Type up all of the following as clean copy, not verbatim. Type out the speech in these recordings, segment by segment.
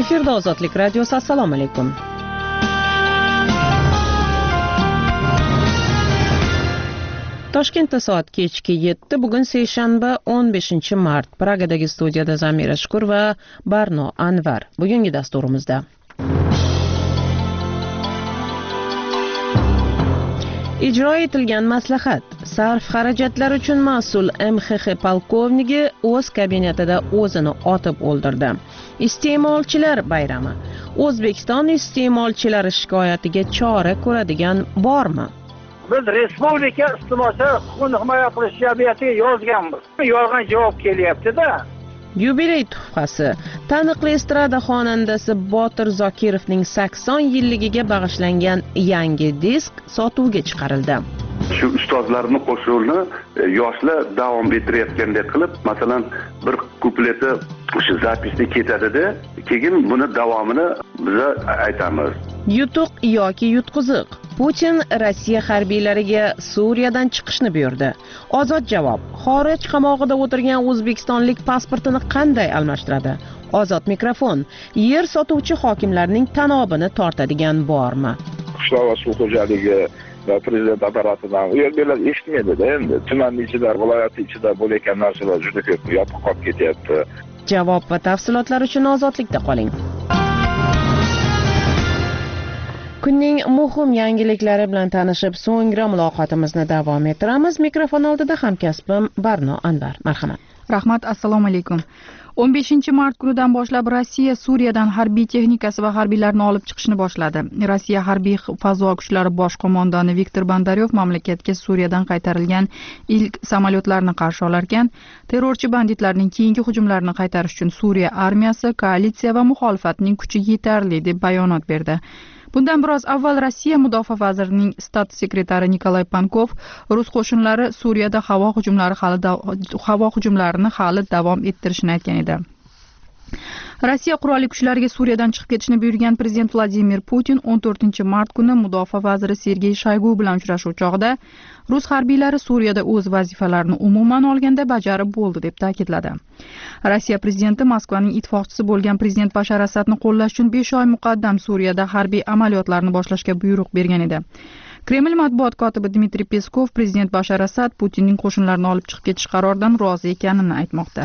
Efirda Ozodlik radiosi. Assalomu alaykum. Toshkentda soat kechki 7. Bugun seshanba 15 mart. Pragadagi studiyada Zamira Shukur va Barno Anvar. Bugungi dasturimizda ijro etilgan maslahat. Sarf xarajatlar uchun mas'ul MXX polkovnigi o'z kabinetida o'zini otib o'ldirdi. Iste'molchilar bayrami. O'zbekiston iste'molchilari shikoyatiga chora ko'radigan bormi? Biz respublika iste'molchilar huquqini himoya qilish jamiyatiga yozganmiz. Yolg'on javob kelyapti-da. Yubiley tuhfasi. Taniqli estrada xonandasi Botir Zokirovning 80 yilligiga bag'ishlangan yangi disk sotuvga chiqarildi. Shu ustozlarning qo'shig'ini yoshlar davom ettirayotgandek qilib, masalan, bir kupleti o'sha zapisda ketadi-da, keyin buni davomini biz aytamiz. Yutuq yoki yutqiziq. Putin Rossiya harbiylariga Suriyadan chiqishni buyurdi. Ozod javob. Xorij qamog'ida o'tirgan o'zbekistonlik pasportini qanday almashtiradi? Ozod mikrofon. Yer sotuvchi hokimlarning tanobini tortadigan bormi? Qishloq va suv xo'jaligi va prezident apparatidan u yerdalar eshitmaydi-da endi. Tumanning ichida, viloyat ichida bo'layotgan narsalar juda ko'p yopiq qolib ketyapti. Javob va tafsilotlar uchun ozodlikda qoling. Kunning muhim yangiliklari bilan tanishib, so'ngra muloqotimizni davom ettiramiz. Mikrofon oldida hamkasbim Barno Anvar. Marhamat. Rahmat, assalomu alaykum. 15 mart kunidan boshlab Rossiya Suriyadan harbiy texnikasi va harbiylarni olib chiqishni boshladi. Rossiya harbiy fazo kuchlari bosh qo'mondoni Viktor Bondaryov mamlakatga Suriyadan qaytarilgan ilk samolyotlarni qarshi olarkan, terrorchi banditlarning keyingi hujumlarini qaytarish uchun Suriya armiyasi, koalitsiya va muxolifatning kuchi yetarli deb bayonot berdi. Bundan biroz avval Rossiya mudofaa vazirining stat sekretari Nikolay Pankov rus qo'shinlari Suriyada havo hujumlarini hali davom ettirishini aytgan edi. Rossiya qurolli kuchlariga Suriyadan chiqib ketishni buyurgan prezident Vladimir Putin 14 mart kuni mudofaa vaziri Sergey Shoygu bilan uchrashuv chog'ida rus harbiylari Suriyada o'z vazifalarini umuman olganda bajarib bo'ldi deb ta'kidladi. Rossiya prezidenti Moskvaning ittifoqchisi bo'lgan prezident Bashar Asadni qo'llash uchun 5 oy muqaddam Suriyada harbiy amaliyotlarni boshlashga buyruq bergan edi. Kreml matbuot kotibi Dmitriy Peskov prezident Bashar Asad Putinning qo'shinlarini olib chiqib ketish qaroridan rozi ekanini aytmoqda.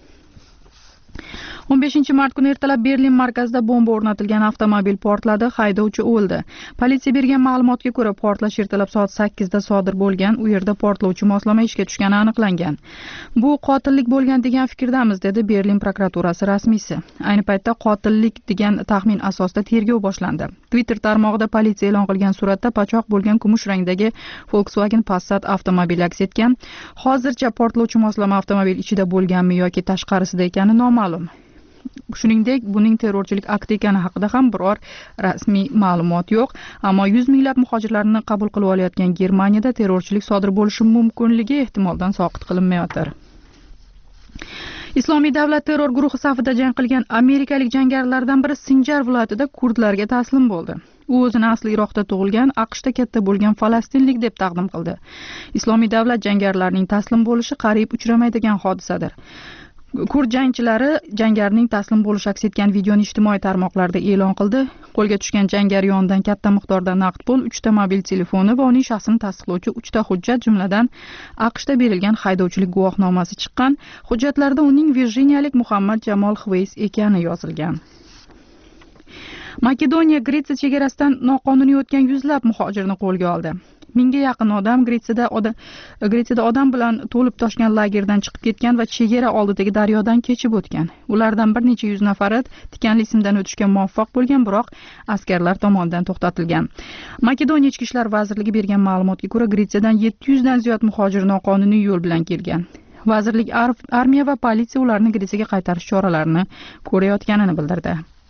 15 mart kuni ertalab Berlin markazida bomba o'rnatilgan avtomobil portladi, haydovchi o'ldi. Politsiya bergan ma'lumotga ko'ra, portlash ertalab soat 8 da sodir bo'lgan, u yerda portlovchi moslama ishga tushgani aniqlangan. Bu qotillik bo'lgan degan fikrdamiz, dedi Berlin prokuraturasi rasmiysi. Ayni paytda qotillik degan taxmin asosida tergov boshlandi. Twitter tarmog'ida politsiya e'lon qilgan suratda pachoq bo'lgan kumush rangdagi Volkswagen Passat avtomobili aks etgan. Hozircha portlovchi moslama avtomobil ichida bo'lganmi yoki tashqarisida ekani noma'lum. Shuningdek, buning terrorchilik akti ekani haqida ham biror rasmiy ma'lumot yo'q, ammo 100 minglab muhojirlarni qabul qilib olayotgan Germaniyada terrorchilik sodir bo'lishi mumkinligi ehtimoldan soqit qilinmayotir. Islomiy davlat terror guruhi safida jang qilgan amerikalik jangarilardan biri Sinjar viloyatida kurdlarga taslim bo'ldi. U o'zini asli Iroqda tug'ilgan, AQShda katta bo'lgan falastinlik deb taqdim qildi. Islomiy davlat jangarilarining taslim bo'lishi qariyb uchramaydigan hodisadir. Kurd jangchilari jangarining taslim bo'lishi aks etgan videoni ijtimoiy tarmoqlarda e'lon qildi. Qo'lga tushgan jangari yonidan katta miqdorda naqd pul, 3 ta mobil telefoni va uning shaxsini tasdiqlovchi 3 ta hujjat, jumladan AQShda berilgan haydovchilik guvohnomasi chiqqan. Hujjatlarda uning virjiniyalik Muhammad Jamol Xveys ekani yozilgan. Makedoniya Gretsiya chegarasidan noqonuniy o'tgan yuzlab muhojirni qo'lga oldi. Mingga yaqin odam Gretsiyada odam bilan to'lib toshgan lagerdan chiqib ketgan va chegara oldidagi daryodan kechib o'tgan. Ulardan bir necha yuz nafari tikanli simdan o'tishga muvaffaq bo'lgan, biroq askarlar tomonidan to'xtatilgan. Makedoniya Ichki ishlar vazirligi bergan ma'lumotga ko'ra, Gretsiyadan 700 dan ziyod muhojir noqonuniy yo'l bilan kelgan. Vazirlik armiya va politsiya ularni Gretsiyaga qaytarish choralarini ko'rayotganini bildirdi.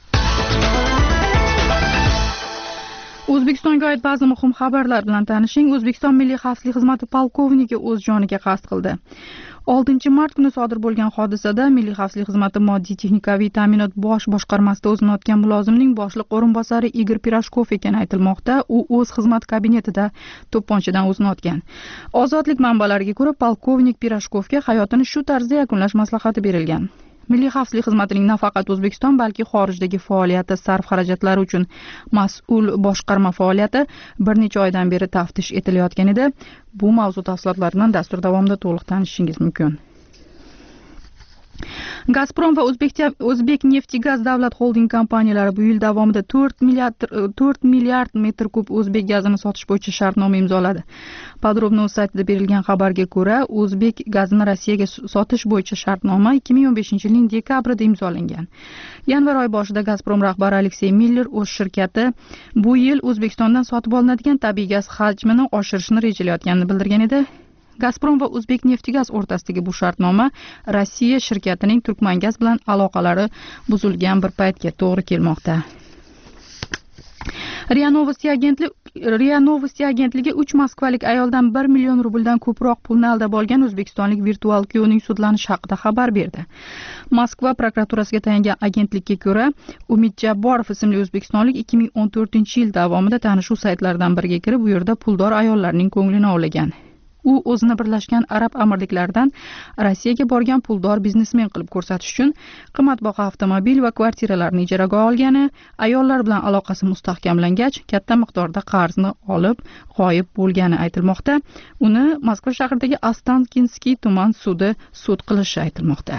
O'zbekistonga oid ba'zi muhim xabarlar bilan tanishing. O'zbekiston Milliy xavfsizlik xizmati polkovnigi o'z joniga qasd qildi. 6 mart kuni sodir bo'lgan hodisada Milliy xavfsizlik xizmati moddiy texnikaviy ta'minot bosh boshqarmasida o'zini otgan mulozimning boshliq o'rinbosari Igor Pirashkov ekani aytilmoqda. U o'z xizmat kabinetida to'pponchadan o'zini otgan. Ozodlik manbalariga ko'ra, polkovnik Pirashkovga hayotini shu tarzda yakunlash maslahati berilgan. Milliy xavfsizlik xizmatining nafaqat O'zbekiston, balki xorijdagi faoliyati sarf-xarajatlari uchun mas'ul boshqarma faoliyati bir necha oydan beri taftish etilayotgan edi. Bu mavzu tafsilotlar bilan dastur davomida to'liq tanishishingiz mumkin. Gazprom va O'zbekneftgaz davlat xolding kompaniyalari bu yil davomida 4 milliard metr kub o'zbek gazini sotish bo'yicha shartnoma imzoladi. Podrobnoy saytida berilgan xabarga ko'ra, o'zbek gazini Rossiyaga sotish bo'yicha shartnoma 2015-yilning dekabrida imzolangan. Yanvar oyi boshida Gazprom rahbari Aleksey Miller o'z shirkati bu yil O'zbekistondan sotib olinadigan tabiiy gaz hajmini oshirishni rejalayotganini bildirgan edi. Gazprom va O'zbekneftgaz o'rtasidagi bu shartnoma Rossiya shirkatining Turkmangaz bilan aloqalari buzilgan bir paytga to'g'ri kelmoqda. RIA Novosti agentligi 3 moskvalik ayoldan 1 million rubldan ko'proq pulni aldab olgan o'zbekistonlik virtual kuyovning sudlanishi haqida xabar berdi. Moskva prokuraturasiga tayangan agentlikka ko'ra, Umid Jabborov ismli o'zbekistonlik 2014-yil davomida tanishuv saytlaridan biriga kirib, bu yerda puldor ayollarning ko'nglini ovlagan. U o'zini Birlashgan Arab Amirliklaridan Rossiyaga borgan puldor biznesmen qilib ko'rsatish uchun qimmatbaho avtomobil va kvartiralarni ijaraga olgani, ayollar bilan aloqasi mustahkamlangach, katta miqdorda qarzni olib g'oyib bo'lgani aytilmoqda. Uni Moskva shahridagi Ostankinskiy tuman sudi sud qilishi aytilmoqda.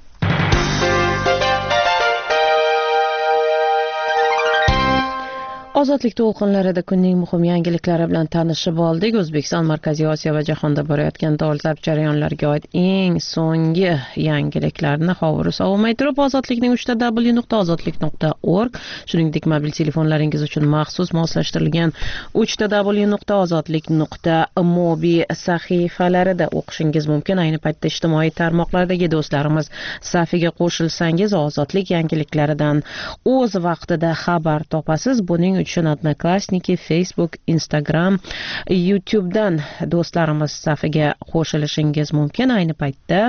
Ozodlik to'lqinlarida kunning muhim yangiliklari bilan tanishib oldik. O'zbekiston, Markaziy Osiyo va jahonda borayotgan dolzarb jarayonlarga oid eng so'nggi yangiliklarni hovuri sovumay turib, ozodlikning 3w.ozodlik.org, shuningdek mobil telefonlaringiz uchun maxsus moslashtirilgan 3w.ozodlik.mobi sahifalarida o'qishingiz mumkin. Ayni paytda ijtimoiy tarmoqlardagi do'stlarimiz safiga qo'shilsangiz, ozodlik yangiliklaridan o'z vaqtida xabar topasiz. Buning uchun Odnoklassniki, Facebook, Instagram, YouTube'dan do'stlarimiz safiga qo'shilishingiz mumkin. Ayni paytda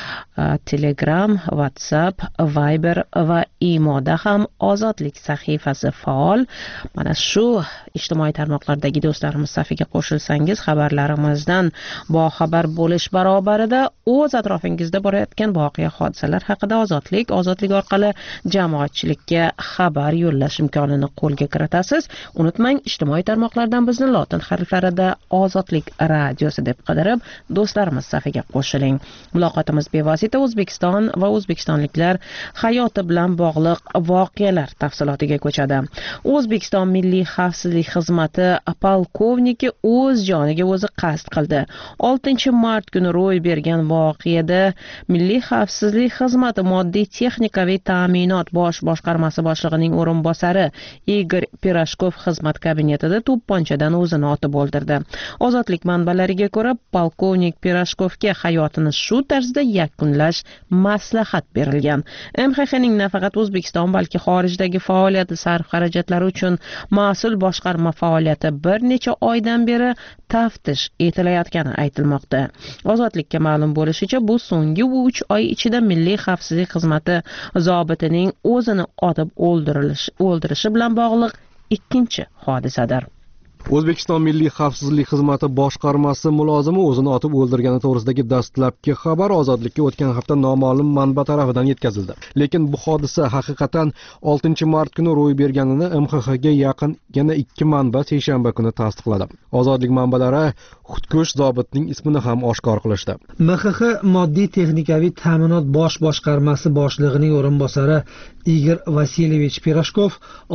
Telegram, WhatsApp, Viber va Imoda ham ozodlik sahifasi faol. Mana shu ijtimoiy tarmoqlardagi do'stlarimiz safiga qo'shilsangiz, xabarlarimizdan boxabar bo'lish barobarida o'z atrofingizda borayotgan voqea hodisalar haqida ozodlik orqali jamoatchilikka xabar yo'llash imkonini qo'lga kiritasiz. Unutmang, ijtimoiy tarmoqlardan bizni lotin harflarida Ozodlik radiosi deb qidirib, do'stlarimiz safiga qo'shiling. Muloqotimiz bevosita O'zbekiston va o'zbekistonliklar hayoti bilan bog'liq voqealar tafsilotiga ko'chadi. O'zbekiston Milliy xavfsizlik xizmati polkovniki o'z joniga o'zi qasd qildi. 6 mart kuni ro'y bergan voqeada Milliy xavfsizlik xizmati moddiy texnikaviy ta'minot bosh boshqarmasi boshlig'ining o'rinbosari Igor Pirashkov xizmat kabinetida to'pponchadan o'zini otib o'ldirdi. Ozodlik manbalariga ko'ra, polkovnik Pirashkovga hayotini shu tarzda yakunlash maslahat berilgan. MXXning nafaqat O'zbekiston, balki xorijdagi faoliyati sarf-xarajatlari uchun mas'ul boshqarma faoliyati bir necha oydan beri taftish etilayotgani aytilmoqda. Ozodlikka ma'lum bo'lishicha, bu so'nggi 3 oy ichida Milliy xavfsizlik xizmati zobitining o'zini otib o'ldirishi bilan bog'liq ikkinchi hodisadir. O'zbekiston Milliy xavfsizlik xizmati boshqarmasi mulozimi o'zini otib o'ldirgani to'g'risidagi dastlabki xabar Ozodlikka o'tgan hafta noma'lum manba tarafidan yetkazildi. Lekin bu hodisa haqiqatan 6-mart kuni ro'y berganini MXXga yaqin yana 2 manba seshanba kuni tasdiqladi. Ozodlik manbalari xudkush zobitning ismini ham oshkor qilishdi. MXX moddiy texnikaviy ta'minot bosh boshqarmasi boshlig'ining o'rinbosari Igor Vasilyevich Pirashkov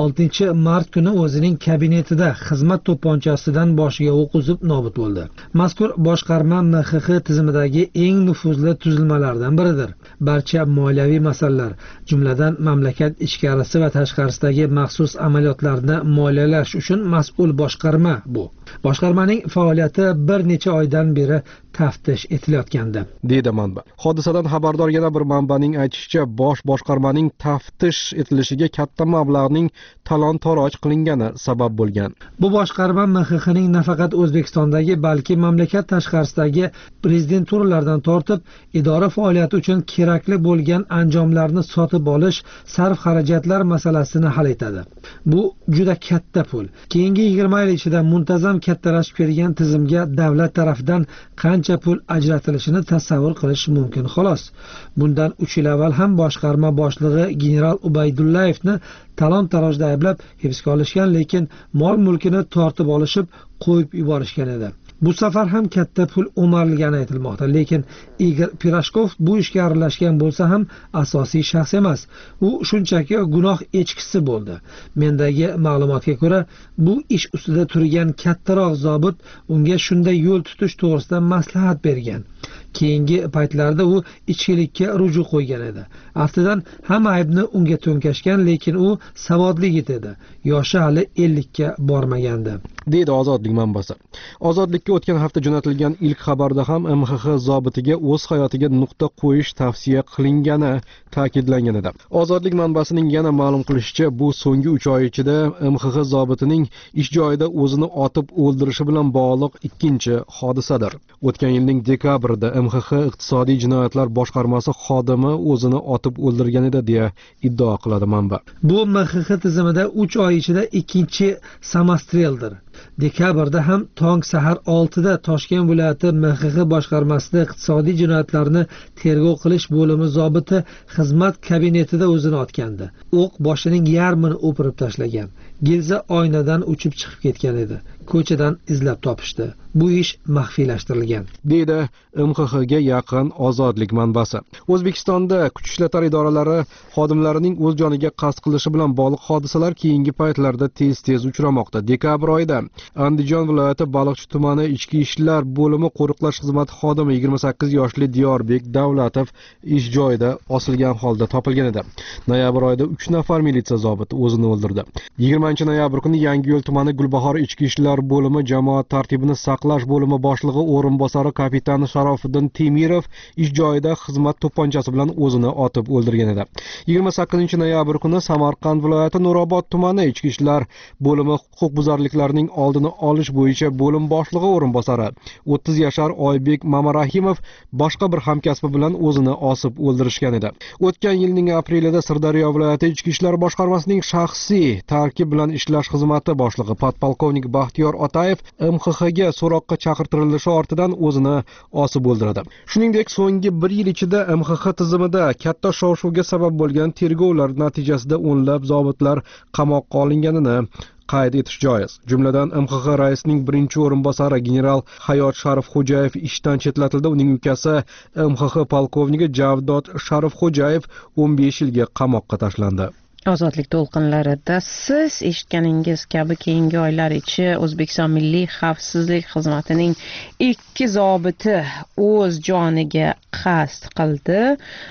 6-mart kuni o'zining kabinetida xizmat to'pponchasidan boshiga o'q uzib nobud bo'ldi. Mazkur boshqarma MXX tizimidagi eng nufuzli tuzilmalardan biridir. Barcha moliyaviy masalalar, jumladan mamlakat ichkarisi va tashqarisidagi maxsus amaliyotlarni moliyalash uchun mas'ul boshqarma bu. Boshqarmaning faoliyati bir necha oydan beri taftish etilayotgandi, deydi manba. Hodisadan xabardor yana bir manbaning aytishicha, bosh boshqarmaning taftish etilishiga katta mablag'ning talon-toroj qilingani sabab bo'lgan. Bu boshqarma MXXning nafaqat O'zbekistondagi, balki mamlakat tashqarisidagi prezidenturalardan tortib, idora faoliyati uchun kerakli bo'lgan anjomlarni sotib olish, sarf-xarajatlar masalasini hal etadi. Bu juda katta pul. Keyingi 20 yil ichida muntazam kattalashib kelgan tizimga davlat tarafidan qancha qancha pul ajratilishini tasavvur qilish mumkin xolos. Bundan 3 yil avval ham boshqarma boshlig'i general Ubaydullayevni talon-tarojda ayblab hibsga olishgan, lekin mol-mulkini tortib olishib, qo'yib yuborishgan edi. Bu safar ham katta pul o'marilgani aytilmoqda, lekin Igor Pirashkov bu ishga aralashgan bo'lsa ham asosiy shaxs emas. U shunchaki gunoh echkisi bo'ldi. Mendagi ma'lumotga ko'ra, bu ish ustida turgan kattaroq zobit unga shunday yo'l tutish to'g'risida maslahat bergan. Keyingi paytlarda u ichkilikka ruju qo'ygan edi. Aftidan hamma aybni unga to'nkashgan, lekin u savodli yigit edi. Yoshi hali 50 ga bormagandi, deydi Ozodlik manbasi. Ozodlikka o'tgan hafta jo'natilgan ilk xabarda ham MXX zobitiga o'z hayotiga nuqta qo'yish tavsiya qilingani ta'kidlangan edi. Ozodlik manbasining yana ma'lum qilishicha, bu so'nggi 3 oy ichida MXX zobitining ish joyida o'zini otib o'ldirishi bilan bog'liq ikkinchi hodisadir. O'tgan yilning dekabrida MXX iqtisodiy jinoyatlar boshqarmasi xodimi o'zini otib o'ldirgan edi deya iddao qiladi manba. Bu MXX tizimida 3 oy ichida ikkinchi samostreldir. Dekabrda ham tong sahar 6 da Toshkent viloyati MXX boshqarmasida iqtisodiy jinoyatlarni tergov qilish bo'limi zobiti xizmat kabinetida o'zini otgandi. O'q boshining yarmini o'pirib tashlagan. Gilza oynadan uchib chiqib ketgan edi. Ko'chadan izlab topishdi. Bu ish maxfiylashtirilgan, deydi MXXga yaqin Ozodlik manbasi. O'zbekistonda kuch ishlatar idoralari xodimlarining o'z joniga qasd qilishi bilan bog'liq hodisalar keyingi paytlarda tez-tez uchramoqda. Dekabr oyida Andijon viloyati Baliqchi tumani ichki ishlar bo'limi qo'riqlash xizmati xodimi 28 yoshli Diyorbek Davlatov ish joyida osilgan holda topilgan edi. Noyabr oyida 3 nafar militsiya zobiti o'zini o'ldirdi. 20-noyabr kuni Yangiyo'l tumani Gulbahor ichki ishlar bo'limi jamoat tartibini saqlash bo'limi boshlig'i o'rinbosari kapitan Sharofiddin Temirov ish joyida xizmat to'pponchasi bilan o'zini otib o'ldirgan edi. 28-noyabr kuni Samarqand viloyati Nurobod tumani ichki ishlar bo'limi huquqbuzarliklarning oldini olish bo'yicha bo'lim boshlig'i o'rinbosari 30 yashar Oybek Mamarahimov boshqa bir hamkasbi bilan o'zini osib o'ldirishgan edi. O'tgan yilning aprelida Sirdaryo viloyati ichki ishlar boshqarmasining shaxsiy tarkib bilan ishlash xizmati boshlig'i podpolkovnik Baxtiyor Otayev MXXga so'roqqa chaqirtirilishi ortidan o'zini osib o'ldiradi. Shuningdek, so'nggi 1 yil ichida MXX tizimida katta shov-shuvga sabab bo'lgan tergovlar natijasida o'nlab zobitlar qamoqqa olinganini qayd etish joiz. Jumladan MXX raisining birinchi o'rinbosari general Hayot Sharifxo'jayev ishdan chetlatildi. Uning ukasi MXX polkovniki Javdod Sharifxo'jayev 15 yilga qamoqqa tashlandi. Ozodlik to'lqinlarida siz eshitganingiz kabi keyingi oylar ichi O'zbekiston Milliy xavfsizlik xizmatining 2 zobiti o'z joniga qasd qildi.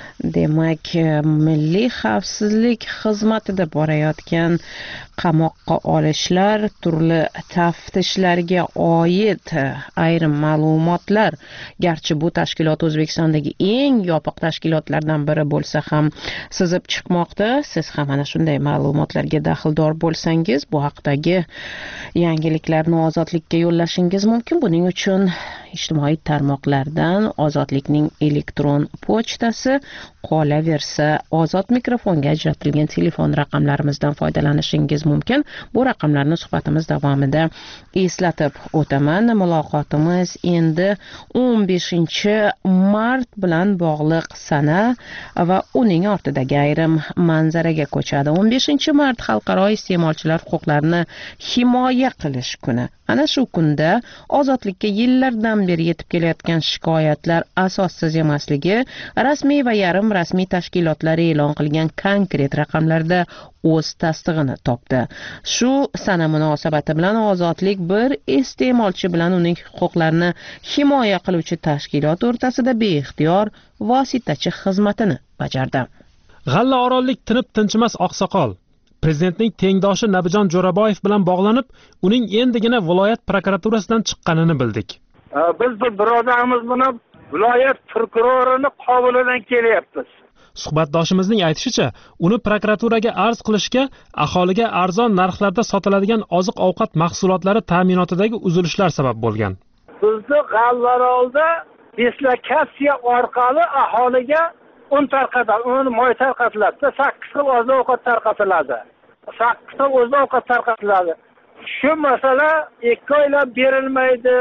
Demak, Milliy xavfsizlik xizmatida borayotgan qamoqqa olishlar, turli taftishlarga oid ayrim ma'lumotlar, garchi bu tashkilot O'zbekistondagi eng yopiq tashkilotlardan biri bo'lsa ham sizib chiqmoqda. Siz ham ana shunday ma'lumotlarga daxldor bo'lsangiz, bu haqdagi yangiliklarni Ozodlikka yo'llashingiz mumkin. Buning uchun ijtimoiy tarmoqlardan Ozodlikning elektron pochtasi, qolaversa Ozod mikrofonga ajratilgan telefon raqamlarimizdan foydalanishingiz mumkin. Bu raqamlarni suhbatimiz davomida eslatib o'taman. Muloqotimiz endi 15-mart bilan bog'liq sana va uning ortidagi ayrim manzaraga ko'chadi. 15-mart xalqaro iste'molchilar huquqlarini himoya qilish kuni. Ana shu kunda Ozodlikka yillardan beri yetib kelayotgan shikoyatlar asossiz emasligi rasmiy va yarim rasmiy tashkilotlar e'lon qilgan konkret raqamlarda o'z tasdig'ini topdi. Shu sana munosabati bilan Ozodlik bir iste'molchi bilan uning huquqlarini himoya qiluvchi tashkilot o'rtasida beixtiyor vositachi xizmatini bajardi. G'alla orollik tinib tinchimas oqsoqol Prezidentning tengdoshi Nabijon Jo'raboyev bilan bog'lanib, uning endigina viloyat prokuraturasidan chiqqanini bildik. Biz bu birodarimiz bilan viloyat prokurorining qabulidan kelyapmiz. Suhbatdoshimizning aytishicha, uni prokuraturaga arz qilishga aholiga arzon narxlarda sotiladigan oziq-ovqat mahsulotlari ta'minotidagi uzilishlar sabab bo'lgan. Bizni G'allarolda dislokatsiya orqali aholiga un tarqatiladi, moy tarqatiladi, 8 xil oziq-ovqat tarqatiladi. 8 xil oziq-ovqat tarqatiladi. Shu masala 2 oylab berilmaydi.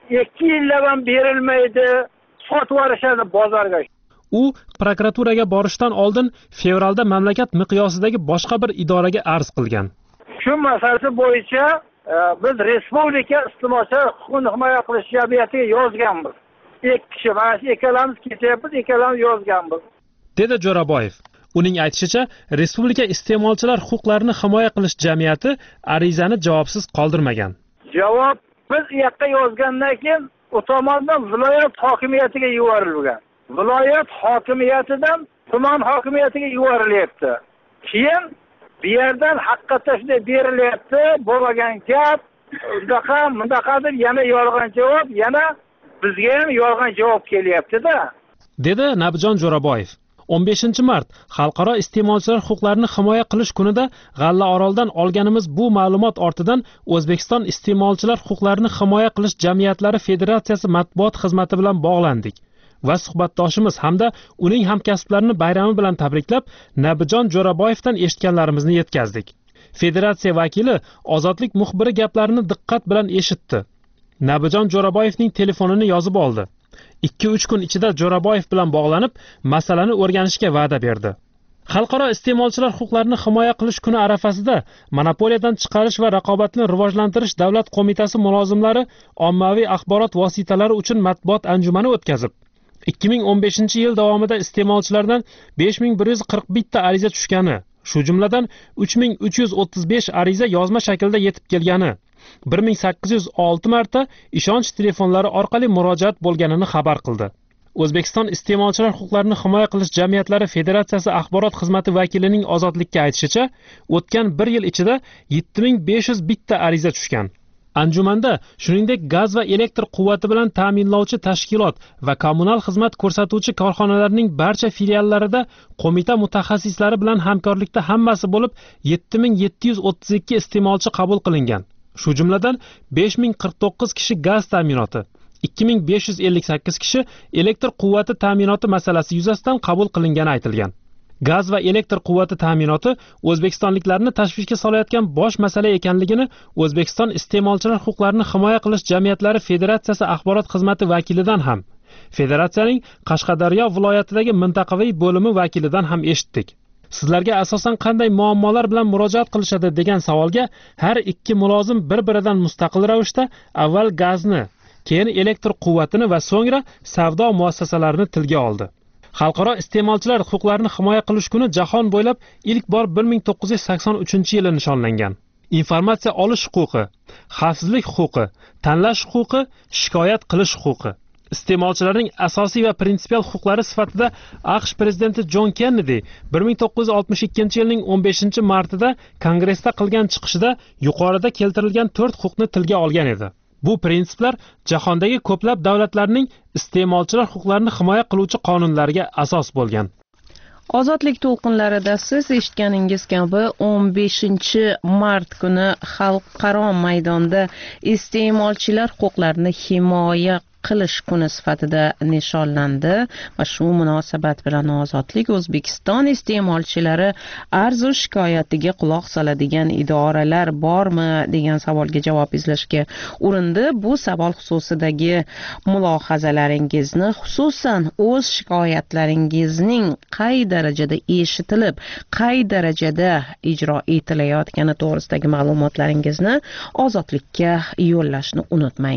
2 yillab ham berilmaydi, sotib yuborishadi bozorga. U prokuraturaga borishdan oldin fevralda mamlakat miqyosidagi boshqa bir idoraga arz qilgan. Shu masalasi bo'yicha biz Respublika iste'molchilar huquqini himoya qilish jamiyatiga yozganmiz. 2 kishi, mana shu ikkalamiz ketyapmiz, ikkalamiz yozganmiz, dedi Jo'raboyev. Uning aytishicha, Respublika iste'molchilar huquqlarini himoya qilish jamiyati arizani javobsiz qoldirmagan. Javob biz u yoqqa yozgandan keyin u tomonidan viloyat hokimiyatiga yuborilgan. Viloyat hokimiyatidan tuman hokimiyatiga yuborilyapti. Keyin bu yerdan haqiqatda shunday berilyapti, bo'lmagan gap, bundaqa deb yana yolg'on javob, yana bizga ham yolg'on javob kelyapti-da, dedi Nabijon Jo'raboyev. 15 mart Xalqaro iste'molchilar huquqlarini himoya qilish kunida G'allaoroldan olganimiz bu ma'lumot ortidan O'zbekiston iste'molchilar huquqlarini himoya qilish jamiyatlari federatsiyasi matbuot xizmati bilan bog'landik va suhbatdoshimiz hamda uning hamkasblarini bayrami bilan tabriklab, Nabijon Jo'raboyevdan eshitganlarimizni yetkazdik. Federatsiya vakili Ozodlik muxbiri gaplarini diqqat bilan eshitdi. Nabijon Jo'raboyevning telefonini yozib oldi. 2-3 kun ichida Jo'raboyev bilan bog'lanib, masalani o'rganishga va'da berdi. Xalqaro iste'molchilar huquqlarini himoya qilish kuni arafasida Monopoliyadan chiqarish va raqobatni rivojlantirish davlat qo'mitasi mulozimlari ommaviy axborot vositalari uchun matbuot anjumani o'tkazib, 2015-yil davomida iste'molchilardan 5141 ta ariza tushgani, shu jumladan 3335 ariza yozma shaklda yetib kelgani, 1806 marta ishonch telefonlari orqali murojaat bo'lganini xabar qildi. O'zbekiston iste'molchilar huquqlarini himoya qilish jamiyatlari federatsiyasi axborot xizmati vakilining Ozodlikka aytishicha, o'tgan 1 yil ichida 7501 ta ariza tushgan. Anjumanda shuningdek gaz va elektr quvvati bilan ta'minlovchi tashkilot va kommunal xizmat ko'rsatuvchi korxonalarning barcha filiallarida qo'mita mutaxassislari bilan hamkorlikda hammasi bo'lib 7732 iste'molchi qabul qilingan. Shu jumladan 5049 kishi gaz ta'minoti, 2558 kishi elektr quvvati ta'minoti masalasi yuzasidan qabul qilingani aytilgan. Gaz va elektr quvvati ta'minoti o'zbekistonliklarni tashvishga solayotgan bosh masala ekanligini O'zbekiston iste'molchilar huquqlarini himoya qilish jamiyatlari federatsiyasi axborot xizmati vakilidan ham, federatsiyaning Qashqadaryo viloyatidagi mintaqaviy bo'limi vakilidan ham eshitdik. Sizlarga asosan qanday muammolar bilan murojaat qilishadi degan savolga har ikki mulozim bir-biridan mustaqil ravishda avval gazni, keyin elektr quvvatini va so'ngra savdo muassasalarini tilga oldi. Xalqaro iste'molchilar huquqlarini himoya qilish kuni jahon bo'ylab ilk bor 1983-yili nishonlangan. Informatsiya olish huquqi, xavfsizlik huquqi, tanlash huquqi, shikoyat qilish huquqi iste'molchilarning asosiy va prinsipial huquqlari sifatida AQSh prezidenti Jon Kennedy 1962-yilning 15-martida Kongressda qilgan chiqishida yuqorida keltirilgan 4 huquqni tilga olgan edi. Bu prinsiplar jahondagi ko'plab davlatlarning iste'molchilar huquqlarini himoya qiluvchi qonunlariga asos bo'lgan. Ozodlik to'lqinlarida siz eshitganingiz kabi 15-mart kuni xalqaro maydonda iste'molchilar huquqlarini himoya qilish kuni sifatida nishonlandi va shu munosabat bilan Ozodlik O'zbekiston iste'molchilari arzu shikoyatiga quloq soladigan idoralar bormi degan savolga javob izlashga urindi. Bu savol xususidagi mulohazalaringizni, xususan o'z shikoyatlaringizning qay darajada eshitilib, qay darajada ijro etilayotgani to'g'risidagi ma'lumotlaringizni Ozodlikka yo'llashni unutmang.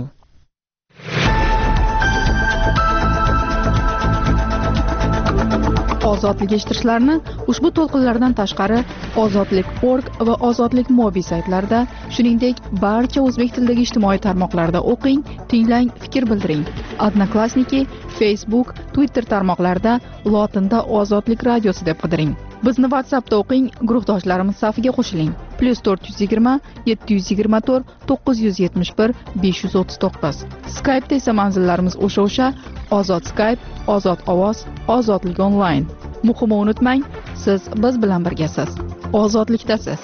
Ozodlik eshittirishlarni ushbu to'lqinlardan tashqari ozodlik.org va ozodlik.mobi saytlarida, shuningdek barcha o'zbek tilidagi ijtimoiy tarmoqlarda o'qing, tinglang, fikr bildiring. Odnoklassniki, Facebook, Twitter tarmoqlarida lotinda Ozodlik radiosi deb qidiring. Bizni WhatsAppda o'qing, guruhdoshlarimiz safiga qo'shiling. +420 724 971 539. Skype'da esa manzillarimiz o'sha Ozod Skype, Ozod ovoz, Ozodlik onlayn. Muhimi unutmang, siz biz bilan birgasiz. Ozodlikdasiz.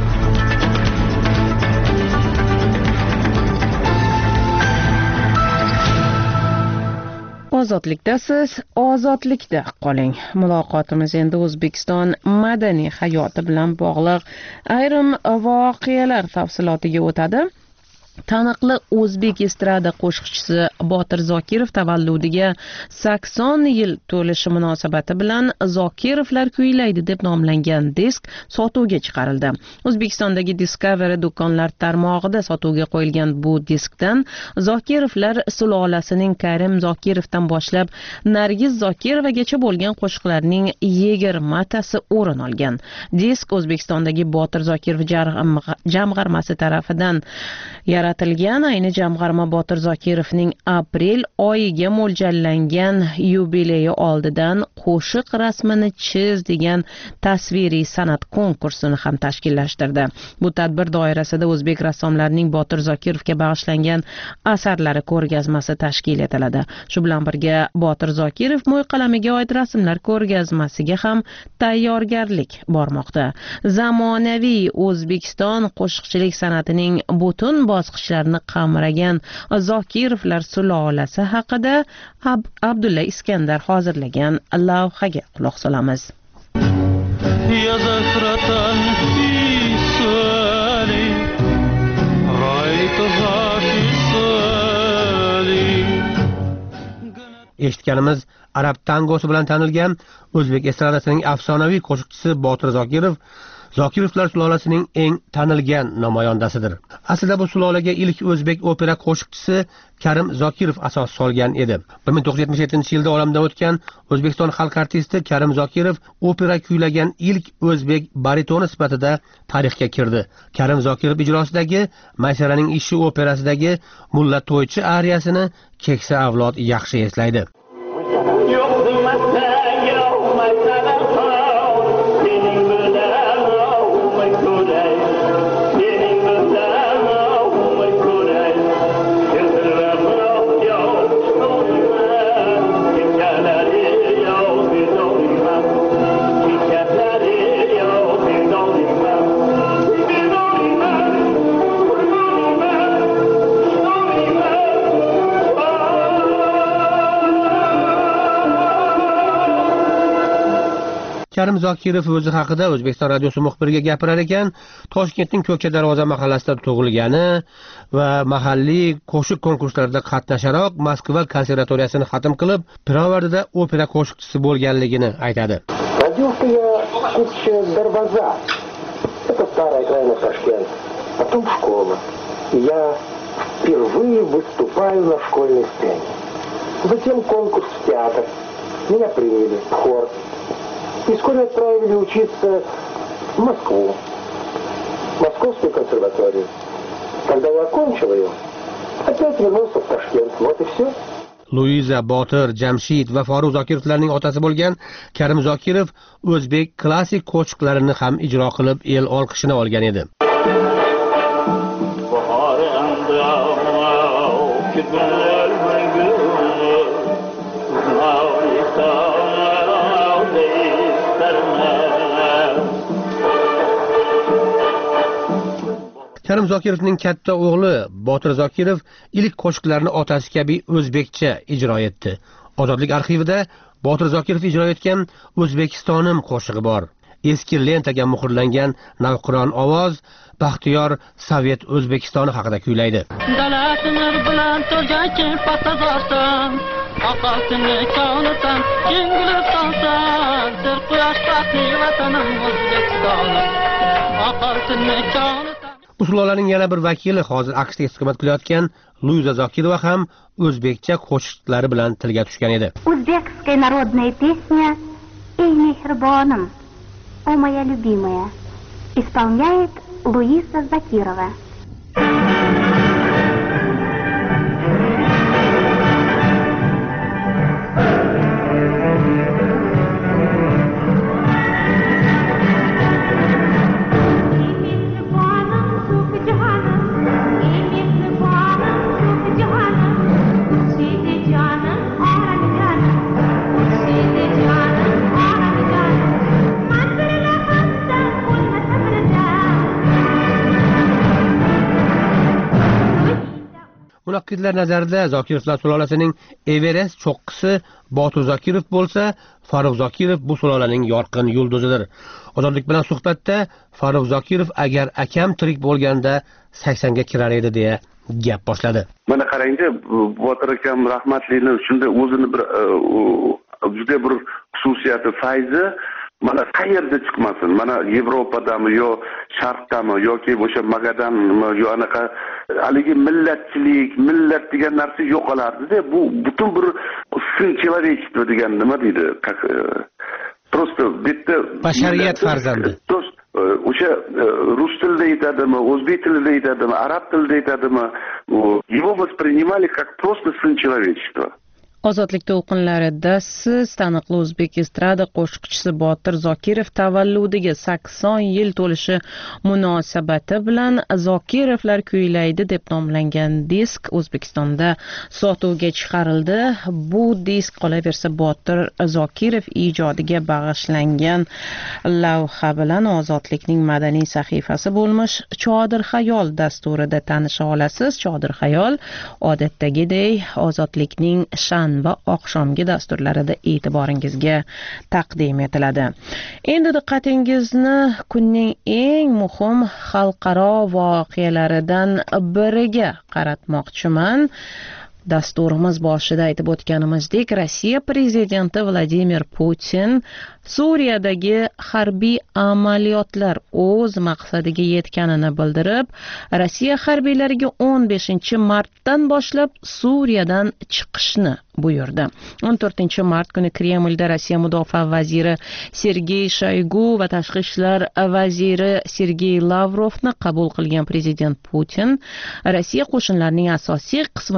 Ozodlikdasiz, ozodlikda qoling. Muloqotimiz endi O'zbekiston madaniy hayoti bilan bog'liq ayrim voqealar tafsilotiga o'tadi. Taniqli o'zbek estrada qo'shiqchisi Botir Zokirov tavalludiga 80 yil to'lishi munosabati bilan Zokirovlar kuylaydi deb nomlangan disk sotuvga chiqarildi. O'zbekistondagi Discovery do'konlar tarmog'ida sotuvga qo'yilgan bu diskdan Zokirovlar sulolasining Karim Zokirovdan boshlab Nargiz Zokirovagacha bo'lgan qo'shiqlarning 20tasi o'rin olgan. Disk O'zbekistondagi Botir Zokirov jamg'armasi tarafidan yaratilgan. Ayni jamg'arma Botir Zokirovning aprel oyiga mo'ljallangan yubileyi oldidan qo'shiq rasmini chiz degan tasviriy san'at konkursini ham tashkillashtirdi. Bu tadbir doirasida o'zbek rassomlarining Botir Zokirovga bag'ishlangan asarlari ko'rgazmasi tashkil etiladi. Shu bilan birga Botir Zokirov mo'yqalamiga oid rasmlar ko'rgazmasiga ham tayyorgarlik bormoqda. Zamonaviy O'zbekiston qo'shiqchilik san'atining butun bosqichlarini qamragan Zokirovlar sulolasi haqida Abdulla Iskandar hozirlagan lavhaga quloq solamiz. Eshitganimiz arab tangosi bilan tanilgan o'zbek estradasining afsonaviy qo'shiqchisi Botir Zokirov Zokirovlar sulolasining eng tanilgan namoyandasidir. Aslida bu sulolaga ilk o'zbek opera qo'shiqchisi Karim Zokirov asos solgan edi. 1977-yilda olamdan o'tgan O'zbekiston xalq artisti Karim Zokirov opera kuylagan ilk o'zbek baritoni sifatida tarixga kirdi. Karim Zokirov ijrosidagi Maysaraning ishi operasidagi Mulla To'ychi ariyasini keksa avlod yaxshi eslaydi. Karim Zokirov o'zi haqida O'zbekiston radiosi muxbiriga gapirar ekan, Toshkentning Ko'kcha darvoza mahallasida tug'ilgani va mahalliy qo'shiq konkurslarida qatnasharoq Moskva konservatoriyasini xatm qilib, Pirovardida opera qo'shiqchisi bo'lganligini aytadi. Родился я в Кукче Дарваза. Это старая окраина Ташкента. Потом школа. Я впервые выступаю на школьной сцене. Затем конкурс в театр. Меня приняли в хор. И вскоре отправили учиться в Москву, в Московскую консерваторию. Когда я окончил ее, опять вернулся в Ташкент. Вот и все. Luiza Botir, Jamshid va Farruh Zokirovlarning otasi bo'lgan Karim Zokirov o'zbek klassik qo'shiqlarini ham ijro qilib, el olqishini olgan edi. Karim Zokirovning katta o'g'li Botir Zokirov ilk qo'shiqlarni otasi kabi o'zbekcha ijro etdi. Ozodlik arxivida Botir Zokirov ijro etgan O'zbekistonim qo'shig'i bor. Eski lentaga muhrlangan navqiron ovoz Baxtiyor Sovet O'zbekistoni haqida kuylaydi. Dalatinir bilan to'jaki patazorsan, oqoltini ko'nasan, kengilib solsan, sir quyosh baxtli vatanim O'zbekistonim, oqoltini ko'nasan. Bu sulolaning yana bir vakili hozir AQShda istiqomat qilayotgan Luiza Zokirova ham o'zbekcha qo'shiqlari bilan tilga tushgan edi. Узбекская народная песня «Эй, мехербоным, о моя любимая» исполняет Луиза Зокирова. Munaqqidlar nazarida Zokirovlar sulolasining Everest cho'qqisi Botir Zokirov bo'lsa, Farruh Zokirov bu sulolaning yorqin yulduzidir. Ozodlik bilan suhbatda Farruh Zokirov agar akam tirik bo'lganda 80 ga kirar edi deya gap boshladi. Mana qarangda, Botir akam rahmatlini shunda o'zini bir juda bir xususiyati fayzi mana qayerda chiqmasin. Mana Yevropadami yo Sharqdami yoki o'sha Magadanmi yo anaqa haligi millatchilik, millat degan narsa yo'qolardi-da. Bu butun bir сын человечества degan nima deydi? Просто bitta bashariyat farzandi. O'sha rus tilida aytadimi, o'zbek tilida aytadimi, arab tilida aytadimi, его воспринимали как просто сын человечества. Ozodlik to'lqinlarida siz taniqli o'zbek estrada qo'shiqchisi Botir Zokirov tavalludiga 80 yil to'lishi munosabati bilan Zokirovlar kuylaydi deb nomlangan disk O'zbekistonda sotuvga chiqarildi. Bu disk qolaversa Botir Zokirov ijodiga bag'ishlangan lavha bilan Ozodlikning madaniy sahifasi bo'lmish Chodir xayol dasturida tanisha olasiz. Chodir xayol odatdagidek Ozodlikning shan va oqshomgi dasturlarida e'tiboringizga taqdim etiladi. Endi diqqatingizni kunning eng muhim xalqaro voqealaridan biriga qaratmoqchiman. Dasturimiz boshida aytib o'tganimizdek, Rossiya prezidenti Vladimir Putin Suriyadagi harbiy amaliyotlar o'z maqsadiga yetganini bildirib, Rossiya harbiylariga 15-martdan boshlab Suriyadan chiqishni buyurdi. 14-mart kuni Kremlda Rossiya mudofaa vaziri Sergey Shoygu va tashqi ishlar vaziri Sergey Lavrovni qabul qilgan prezident Putin Rossiya qo'shinlarining asosiy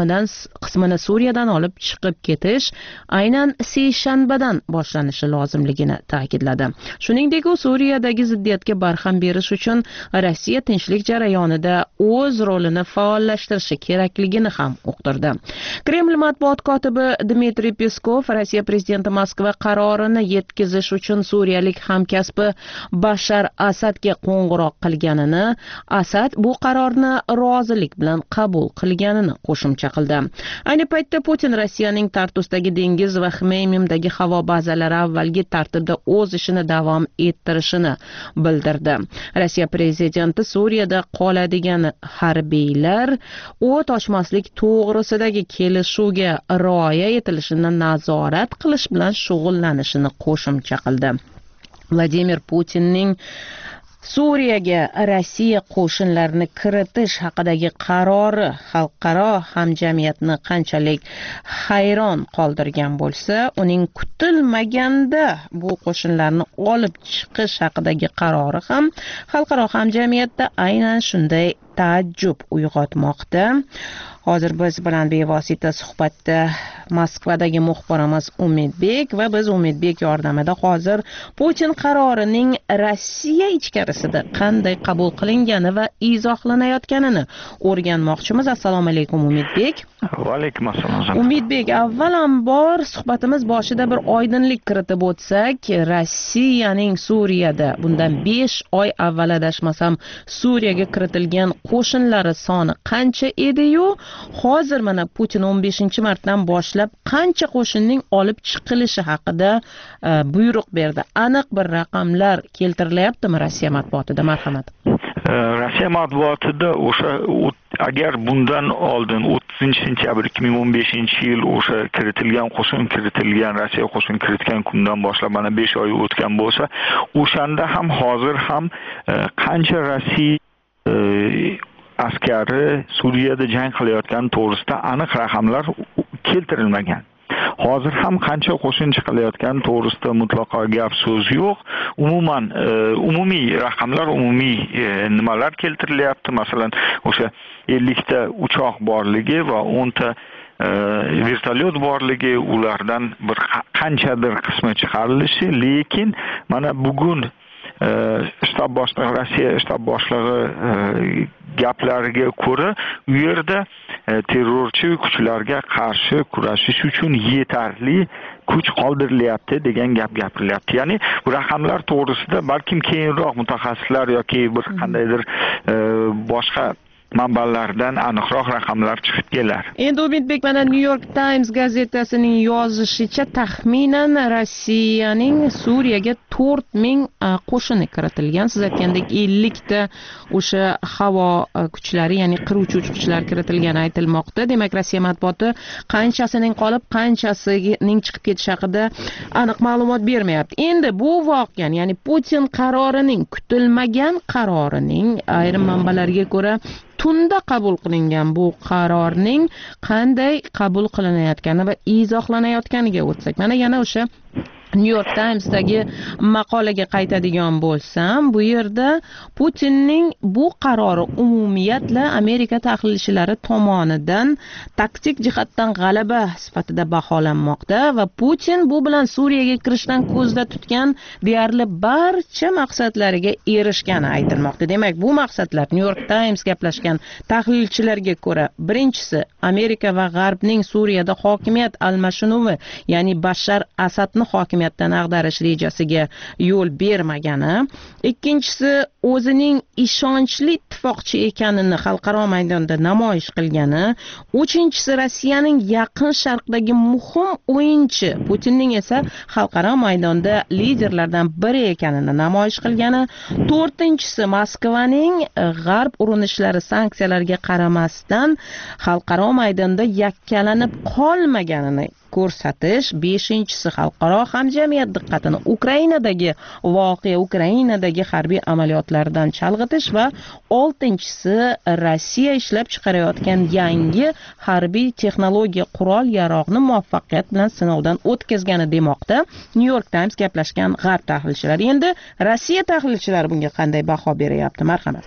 qismini Suriyadan olib chiqib ketish aynan seshanbadan boshlanishi lozimligini ta'kidladi. Shuningdek, u Suriyadagi ziddiyatga barham berish uchun Rossiya tinchlik jarayonida o'z rolini faollashtirishi kerakligini ham uqtirdi. Kreml matbuot kotibi Dmitriy Peskov Rossiya prezidenti Moskva qarorini yetkazish uchun suriyalik hamkasbi Bashar Asadga qo'ng'iroq qilganini, Asad bu qarorni rozilik bilan qabul qilganini qo'shimcha qildi. Ayni paytda Putin Rossiyaning Tartusdagi dengiz va Xmeymimdagi havo bazalari avvalgi tartibda o'z ishini davom ettirishini bildirdi. Rossiya prezidenti Suriyada qoladigan harbiylar o't ochmaslik to'g'risidagi kelishuvga rioya etilishini nazorat qilish bilan shug'ullanishini qo'shimcha qildi. Vladimir Putinning Suriyaga Rossiya qo'shinlarini kiritish haqidagi qarori xalqaro hamjamiyatni qanchalik hayron qoldirgan bo'lsa, uning kutilmaganda bu qo'shinlarni olib chiqish haqidagi qarori ham xalqaro hamjamiyatda aynan shunday taajjub uyg'otmoqda. Hozir biz bilan bevosita suhbatda Moskvadagi muxbirimiz Umidbek va biz Umidbek yordamida hozir Putin qarorining Rossiya ichkarisida qanday qabul qilingani va izohlanayotganini o'rganmoqchimiz. Assalomu alaykum Umidbek. Va alaykum assalom. Umidbek, avvalambor suhbatimiz boshida bir oydinlik kiritib o'tsak, Rossiyaning Suriyada bundan 5 oy avval adashmasam Suriyaga kiritilgan qo'shinlari soni qancha edi-yu, hozir mana Putin 15-martdan boshlab qancha qo'shinning olib chiqilishi haqida buyruq berdi. Aniq bir raqamlar keltirilyaptimi Rossiya matbuotida? Marhamat. Rossiya matbuotida o'sha agar bundan oldin 30-sentyabr 2015-yil o'sha kiritilgan Rossiya qo'shin kiritgan kundan boshlab mana 5 oy o'tgan bo'lsa, o'shanda ham hozir ham qancha Rossiya askari Suriyada jang qilayotgani to'g'risida aniq raqamlar keltirilmagan. Hozir ham qancha qo'shin chiqilayotgani to'g'risida mutlaqo gap so'z yo'q. Umuman umumiy raqamlar, umumiy nimalar keltirilyapti. Masalan, o'sha 50 ta uchoq borligi va 10 ta vertolyot borligi, ulardan bir qanchadir qismi chiqarilishi, lekin mana bugun shtab boshlig'i, Rossiya shtab boshlig'i gaplariga ko'ra, u yerda terrorchi kuchlarga qarshi kurashish uchun yetarli kuch qoldirilyapti degan gap gapirilyapti. Ya'ni bu raqamlar to'g'risida balkim keyinroq mutaxassislar yoki bir qandaydir boshqa manbalardan aniqroq raqamlar chiqib kelar. Endi Umidbek, mana New York Times gazetasining yozishicha, taxminan Rossiyaning Suriyaga 4000 qo'shini kiritilgan. Siz aytgandek 50 ta o'sha havo kuchlari, ya'ni qiruvchi uchuvchilar kiritilgani aytilmoqda. Demak, Rossiya matbuoti qanchasining qolib, qanchasining chiqib ketishi haqida aniq ma'lumot bermayapti. Endi bu voqea, ya'ni Putin qarorining, kutilmagan qarorining ayrim manbalarga ko'ra tunda qabul qilingan bu qarorning qanday qabul qilinayotgani va izohlanayotganiga o'tsak, mana yana o'sha New York Times'dagi maqolaga qaytadigan bo'lsam, bu yerda Putinning bu qarori umumiyatla Amerika tahlilchilari tomonidan taktik jihatdan g'alaba sifatida baholanmoqda va Putin bu bilan Suriyaga kirishdan ko'zda tutgan deyarli barcha maqsadlariga erishgani aytilmoqda. Demak, bu maqsadlar New York Times gaplashgan tahlilchilarga ko'ra, birinchisi Amerika va G'arbning Suriyada hokimiyat almashinuvi, ya'ni Bashar Asadni hokimiyatdan ag'darish rejasiga yo'l bermagani, ikkinchisi o'zining ishonchli ittifoqchi ekanini xalqaro maydonda namoyish qilgani, uchinchisi Rossiyaning yaqin sharqdagi muhim o'yinchi, Putinning esa xalqaro maydonda liderlardan biri ekanini namoyish qilgani, to'rtinchisi Moskvaning G'arb urinishlari sanksiyalarga qaramasdan xalqaro maydonda yakkalanib qolmaganini ko'rsatish, beshinchisi xalqaro hamjamiyat diqqatini Ukrainadagi voqea, Ukrainadagi harbiy amaliyotlardan chalg'itish va oltinchisi Rossiya ishlab chiqarayotgan yangi harbiy texnologiya qurol-yarog'ni muvaffaqiyat bilan sinovdan o'tkazgani demoqda New York Times gaplashgan G'arb tahlilchilari. Endi Rossiya tahlilchilari bunga qanday baho beryapti? Marhamat.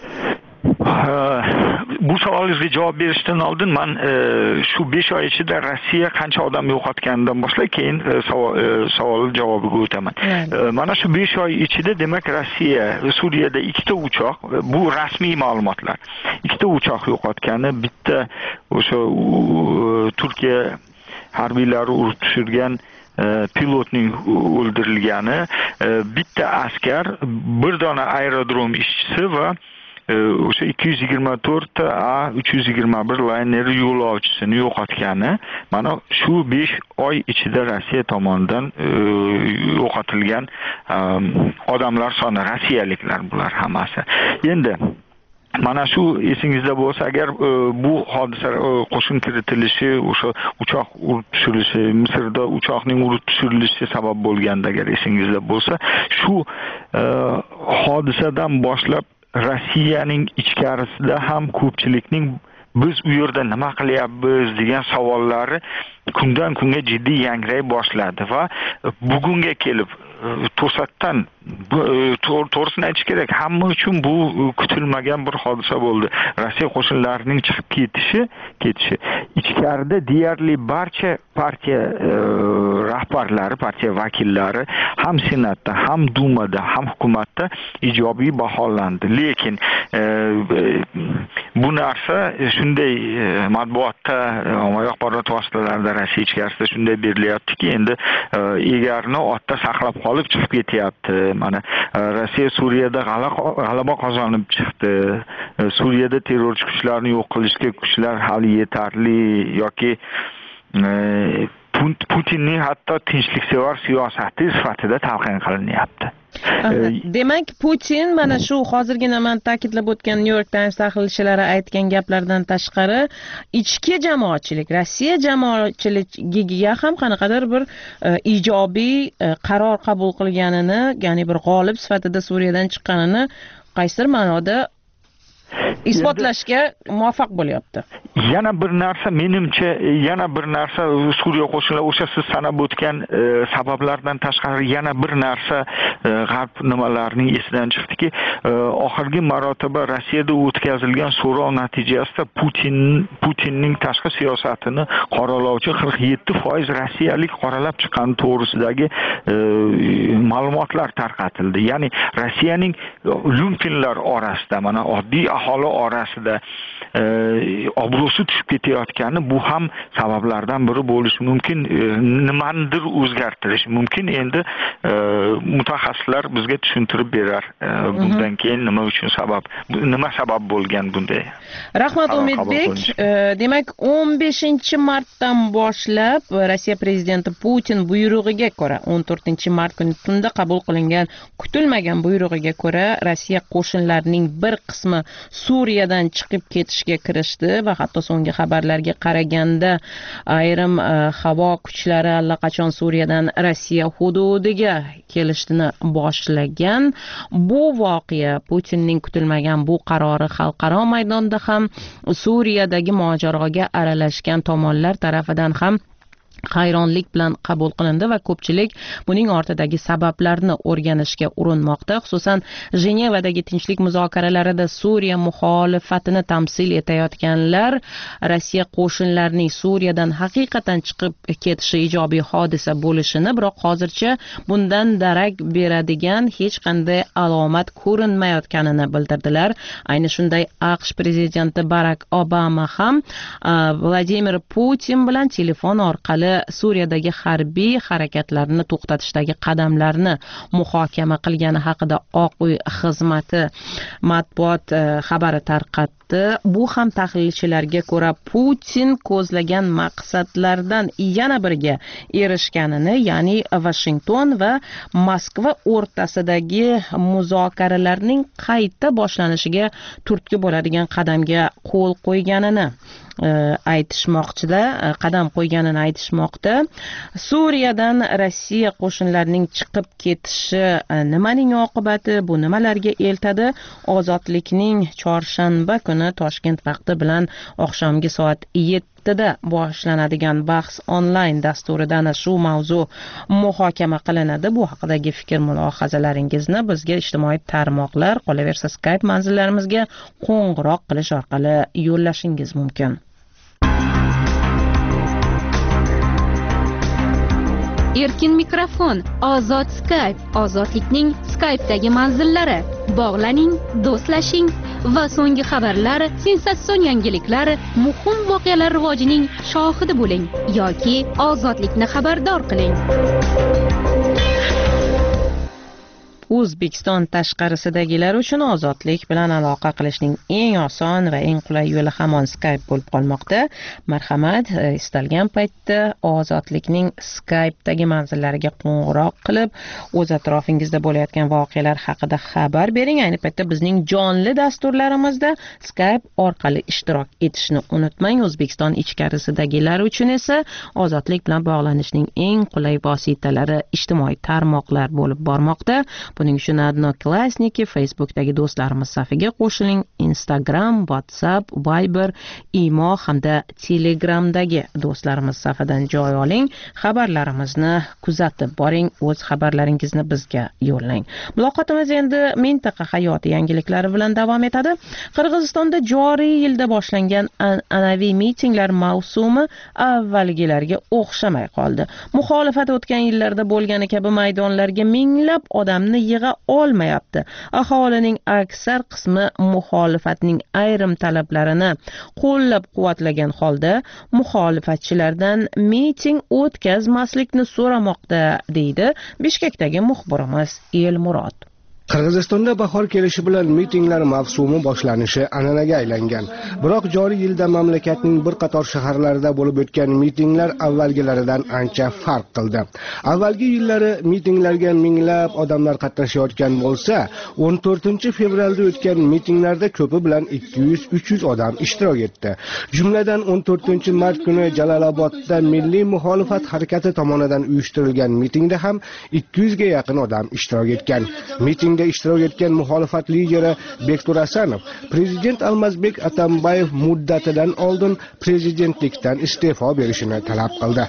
Bu savolingizga javob berishdan oldin men shu 5 oy ichida Rossiya qancha odam yo'qotganidan boshlab keyin savol javobiga o'taman. Mana shu 5 oy ichida demak Rossiya Suriyada 2 ta uchoq, bu rasmiy ma'lumotlar. 2 ta uchoq yo'qotgani, bitta o'sha Turkiya harbiylari urib tushirgan pilotning o'ldirilgani, bitta askar, bir dona aerodrom ishchisi va o'sha 224 ta A321 layneri yo'lovchisini yo'qotgani, mana shu 5 oy ichida Rossiya tomonidan yo'qotilgan odamlar soni, rossiyaliklar bular hammasi. Endi mana shu esingizda bo'lsa, agar bu hodisa qo'shin kiritilishi, o'sha uchoq urib tushirilishi, Misrda uchoqning urib tushirilishi sabab bo'lganda, agar esingizda bo'lsa, shu hodisadan boshlab Rossiyaning ichkarisida ham ko'pchilikning biz u yerda nima qilyapmiz degan savollari kundan kunga jiddiy yangray boshladi va bugunga kelib to'satdan to'g'risini aytish kerak, hamma uchun bu kutilmagan bir hodisa bo'ldi. Rossiya qo'shinlarining chiqib ketishi ichkarida deyarli barcha partiya rahbarlari, partiya vakillari ham Senatda, ham Dumada, ham hukumatda ijobiy baholandi. Lekin bu narsa shunday matbuotda, ommaviy axborot vositalarida Rossiya ichkarisida shunday berilyaptiki, endi egarni otda saqlab qolib chiqib ketyapti. Mana Rossiya Suriyada g'alaba qozonib chiqdi. Suriyada terrorchi kuchlarni yo'q qilishga kuchlar hali yetarli yoki Putinning hatto tinchliksevar siyosati sifatida talqin qilinyapti. Demak, Putin mana shu hozirgina men ta'kidlab o'tgan New York Times tahlilchilari aytgan gaplardan tashqari, ichki jamoatchilik, Rossiya jamoatchiligiga ham qanaqadir bir ijobiy qaror qabul qilganini, ya'ni bir g'olib sifatida Suriyadan chiqqanini qaysidir ma'noda isbotlashga muvaffaq bo'lyapti. Yana bir narsa Suriya qo'shinlari o'sha siz sanab o'tgan sabablardan tashqari yana bir narsa G'arb nimalarining esidan chiqdiki, oxirgi marotaba Rossiyada o'tkazilgan so'rov natijasida Putinning tashqi siyosatini qoralovchi 47% rossiyalik qoralab chiqqani to'g'risidagi ma'lumotlar tarqatildi. Ya'ni Rossiyaning lumpenlar orasida, mana oddiy aholi orasida obro'si tushib ketayotgani bu ham sabablardan biri bo'lishi mumkin. Nimanidir o'zgartirish mumkin. Endi mutaxassislar bizga tushuntirib berar. Bundan keyin nima uchun nima sabab bo'lgan bunday. Rahmat Umidbek. Demak, 15-martdan boshlab Rossiya prezidenti Putin buyrug'iga ko'ra 14-mart kuni tunda qabul qilingan kutilmagan buyrug'iga ko'ra Rossiya qo'shinlarining bir qismi Suriyadan chiqib ketishga kirishdi va hatto so'nggi xabarlarga qaraganda ayrim havo kuchlari allaqachon Suriyadan Rossiya hududiga kelishni boshlagan. Bu voqea Putinning kutilmagan bu qarori xalqaro maydonda ham Suriyadagi mojaroga aralashgan tomonlar tarafidan ham hayronlik bilan qabul qilindi va ko'pchilik buning ortidagi sabablarni o'rganishga urinmoqda. Xususan, Jenevadagi tinchlik muzokaralarida Suriya muxolifatini tamsil etayotganlar Rossiya qo'shinlarining Suriyadan haqiqatan chiqib ketishi ijobiy hodisa bo'lishini, biroq hozircha bundan darak beradigan hech qanday alomat ko'rinmayotganini bildirdilar. Ayni shunday AQSh prezidenti Barak Obama ham Vladimir Putin bilan telefon orqali Suriyadagi harbiy harakatlarni to'xtatishdagi qadamlarni muhokama qilgani haqida Oq uy xizmati matbuot xabari tarqatdi. Bu ham tahlilchilarga ko'ra Putin ko'zlagan maqsadlardan yana biriga erishganini, ya'ni Washington va Moskva o'rtasidagi muzokaralarning qayta boshlanishiga turtki bo'ladigan qadamga qo'l qo'yganini aytishmoqchida, qadam qo'yganini aytishmoqda. Suriyadan Rossiya qo'shinlarining chiqib ketishi nimaning oqibati, bu nimalarga eltadi? Ozodlikning chorshanba kuni Toshkent vaqti bilan oqshomgi soat 7da boshlanadigan bahs onlayn dasturida ana shu mavzu muhokama qilinadi. Bu haqidagi fikr mulohazalaringizni bizga ijtimoiy tarmoqlar, qolaversa Skype manzillarimizga qo'ng'iroq qilish orqali yo'llashingiz mumkin. Erkin mikrofon, ozod Skype, ozodlikning Skype'dagi manzillari. Bog'laning, do'stlashing va so'nggi xabarlar, sensatsion yangiliklar, muhim voqealar rivojining shohidi bo'ling yoki ozodlikni xabardor qiling. O'zbekiston tashqarisidagilar uchun ozodlik bilan aloqa qilishning eng oson va eng qulay yo'li hamon Skype bo'lib qolmoqda. Marhamat, istalgan paytda ozodlikning Skype'dagi manzillariga qo'ng'iroq qilib, o'z atrofingizda bo'layotgan voqealar haqida xabar bering. Ayni paytda bizning jonli dasturlarimizda Skype orqali ishtirok etishni unutmang. O'zbekiston ichkarisidagilar uchun esa ozodlik bilan bog'lanishning eng qulay vositalari ijtimoiy tarmoqlar bo'lib bormoqda. Buning uchun Odnoklassniki, Facebookdagi do'stlarimiz safiga qo'shiling, Instagram, WhatsApp, Viber, Imo hamda Telegramdagi do'stlarimiz safidan joy oling. Xabarlarimizni kuzatib boring, o'z xabarlaringizni bizga yo'llang. Muloqotimiz endi mintaqa hayoti yangiliklari bilan davom etadi. Qirg'izistonda joriy yilda boshlangan an'anaviy mitinglar mavsumi avvalgilarga o'xshamay qoldi. Muxolifat o'tgan yillarda bo'lgani kabi maydonlarga minglab odamni yig'a olmayapti. Aholining aksar qismi muxolifatning ayrim talablarini qo'llab-quvvatlagan holda muxolifatchilardan miting o'tkazmaslikni so'ramoqda, deydi Bishkekdagi muxbirimiz Elmurod. Qirg'izistonda bahor kelishi bilan mitinglar mavsumi boshlanishi an'anaga aylangan. Biroq joriy yilda mamlakatning bir qator shaharlarida bo'lib o'tgan mitinglar avvalgilaridan ancha farq qildi. Avvalgi yillari mitinglarga minglab odamlar qatnashayotgan bo'lsa, 14-fevralda o'tgan mitinglarda ko'pi bilan 200-300 odam ishtirok etdi. Jumladan 14-mart kuni Jalolobodda Milliy muxolifat harakati tomonidan uyushtirilgan mitingda ham 200 ga yaqin odam ishtirok etgan. Miting ishtirok etgan muxolifat lideri Bektur Asanov prezident Almazbek Atambayev muddatidan oldin prezidentlikdan iste'fo berishini talab qildi.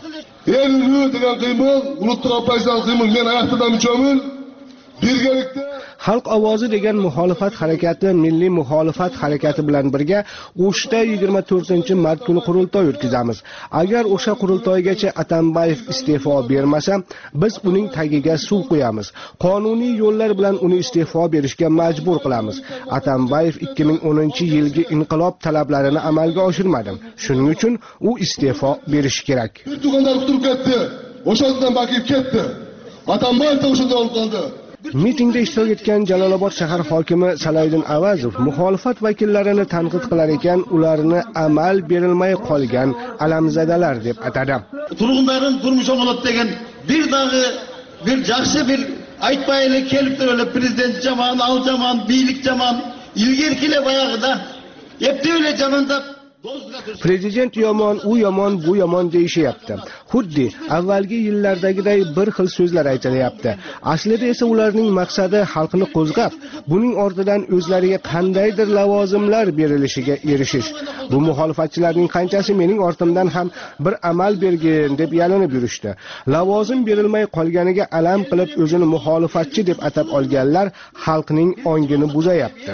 Xalq ovozi degan muxolifat harakati Milliy muxolifat harakati bilan birga O'shda 24-mart kuni qurultoy o'tkazamiz. Agar o'sha qurultoygacha Atambayev iste'fo bermasa, biz uning tagiga suv qo'yamiz. Qonuniy yo'llar bilan uni iste'fo berishga majbur qilamiz. Atambayev 2010-yilgi inqilob talablarini amalga oshirmadi. Shuning uchun u iste'fo berishi kerak. Turganlar turib ketdi. O'shandan bakib ketdi. Atambayev da o'shanda olib qoldi. Mitingda ishtirok etgan Jalolobod shahar hokimi Saloyiddin Avazov muxolifat vakillarini tanqid qilar ekan, ularni amal berilmay qolgan alamzadalar deb atadi. Turg'unlarning turmush holat degan bir dag'i bir yaxshi bir aytmaylik kelib turadi. Prezident jamoat, al jamoat, biylik jamoat ilgirkile bayag'ida hepti öyle jamanda Prezident yomon, u yomon, bu yomon deyishyapti. Xuddi avvalgi yillardagiday bir xil so'zlar aytilyapti. Aslida esa ularning maqsadi xalqni qo'zg'ab, buning ortidan o'zlariga qandaydir lavozimlar berilishiga erishish. Bu muxolifatchilarning qanchasi mening ortimdan ham bir amal bergin deb yalinib yurishdi. Lavozim berilmay qolganiga alam qilib o'zini muxolifatchi deb atab olganlar xalqning ongini buzayapti.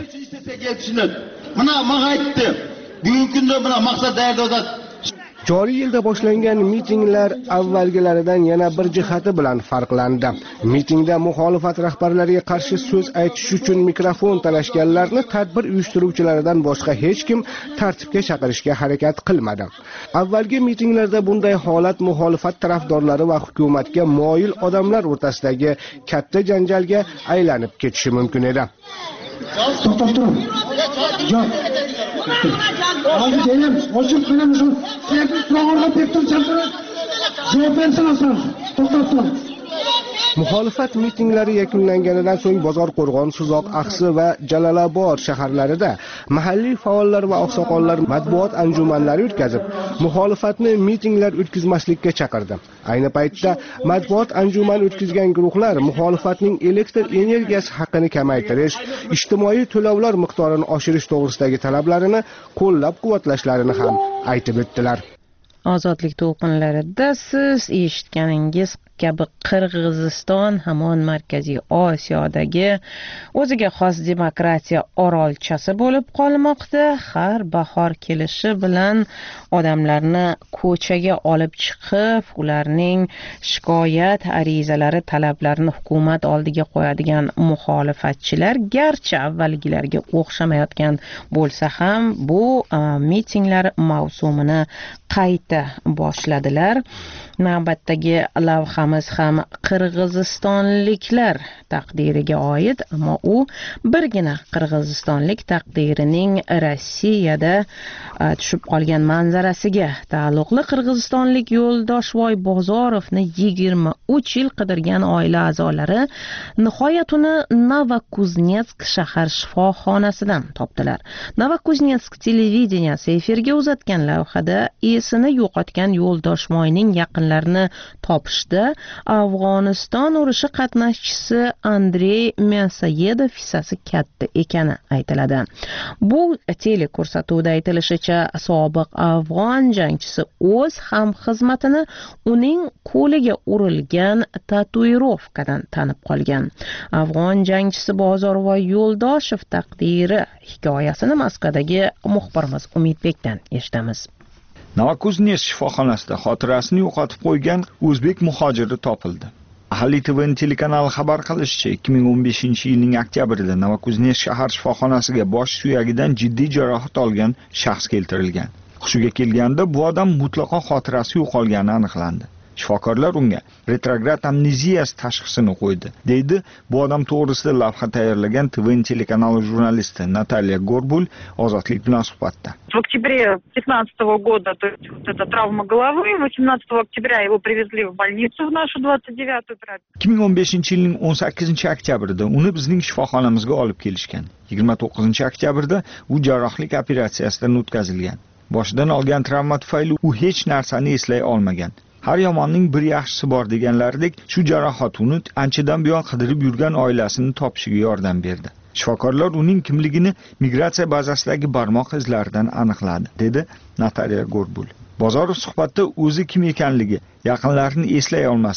Mana aytdi. Bugungi kunda bilan maqsad tayyorladi. Joriy yilda boshlangan mitinglar avvalgilaridan yana bir jihati bilan farqlandi. Mitingda muxolifat rahbarlariga qarshi so'z aytish uchun mikrofon talashganlarni tadbir uyushtiruvchilaridan boshqa hech kim tartibga chaqirishga harakat qilmadi. Avvalgi mitinglarda bunday holat muxolifat tarafdorlari va hukumatga moyil odamlar o'rtasidagi katta janjalga aylanib ketishi mumkin edi. To'xtab turing. Yo'q. Hozir keyin ochib qilamiz. Sizlarga so'rovlar berib turibsiz. Javob bersangiz. To'xtab turing. Muxolifat mitinglari yakunlanganidan so'ng Bozor Qo'rg'on, Suzoq, Axsi va Jalolobod shaharlarida mahalliy faollar va oqsoqollar matbuot anjumanlari o'tkazib, muxolifatni mitinglar o'tkazmaslikka chaqirdi. Ayni paytda matbuot anjuman o'tkazgan guruhlar muxolifatning elektr energiyasi haqini kamaytirish, ijtimoiy to'lovlar miqdorini oshirish to'g'risidagi talablarini qo'llab-quvvatlashlarini ham aytib o'tdilar. Ozodlik to'lqinlarida siz eshitganingiz kabi Qirg'iziston hamon Markaziy Osiyodagi o'ziga xos demokratiya orolchasi bo'lib qolmoqda. Har bahor kelishi bilan odamlarni ko'chaga olib chiqib, ularning shikoyat arizalari, talablarini hukumat oldiga qo'yadigan muxolifatchilar garchi avvalgilarga o'xshamayotgan bo'lsa ham bu mitinglar mavsumini qayta boshladilar. Navbatdagi lavhamiz ham qirg'izistonliklar taqdiriga oid, ammo u birgina qirg'izistonlik taqdirining Rossiyada tushib qolgan manzarasiga taalluqli. Qirg'izistonlik Yo'ldoshvoy Bozorovni 23 yil qidirgan oila a'zolari nihoyat uni Novokuznetsk shahar shifoxonasidan topdilar. Novokuznetsk televideniyasi efirga uzatgan lavhada esini yo'qotgan Yo'ldoshvoyning yaqinlarini topishda Afg'oniston urushi qatnashchisi Andrey Mesayedov hissasi katta ekani aytiladi. Bu teleko'rsatuvda aytilishicha, sobiq afg'on jangchisi o'z ham xizmatini uning qo'liga urilgan tatuirovkadan tanib qolgan. Afg'on jangchisi Bozorvoy Yo'ldoshev taqdiri hikoyasini Moskvadagi muxbirimiz Umidbekdan eshitamiz. Novokuznetsk shifoxonasida xotirasini yo'qotib qo'ygan o'zbek muhojiri topildi. Ahli TVN telekanali xabar qilishicha, 2015-yilning oktyabrida Novokuznetsk shahar shifoxonasiga bosh suyagidan jiddiy jarohat olgan shaxs keltirilgan. Hushiga kelganda bu odam mutlaqo xotirasi yo'qolgani aniqlandi. Shifokorlar unga retrograd amneziyasi tashxisini qo'ydi, deydi bu odam to'g'risida lavha tayyorlagan TVN telekanali jurnalisti Natalya Gorbul Ozodlik bilan suhbatda. В октябре 2015 года, то есть вот эта травма головы, 18 октября его привезли в больницу в нашу 29-ю прописку. 2015-yilning 18-oktyabrida uni bizning shifoxonamizga olib kelishgan. 29-oktyabrda u jarrohlik operatsiyasidan o'tkazilgan. Boshidan olgan travma tufayli u hech narsani eslay olmagan. Har yomonning bir yaxshisi bor deganlaridek, shu jarohat uni anchadan buyon qidirib yurgan oilasini topishiga yordam berdi. Shifokorlar uning kimligini migratsiya bazasidagi barmoq izlaridan aniqladi, dedi Natalya Gorbul. Bozorov suhbatda o'zi kim ekanligi, yaqinlarini eslay olmasligi,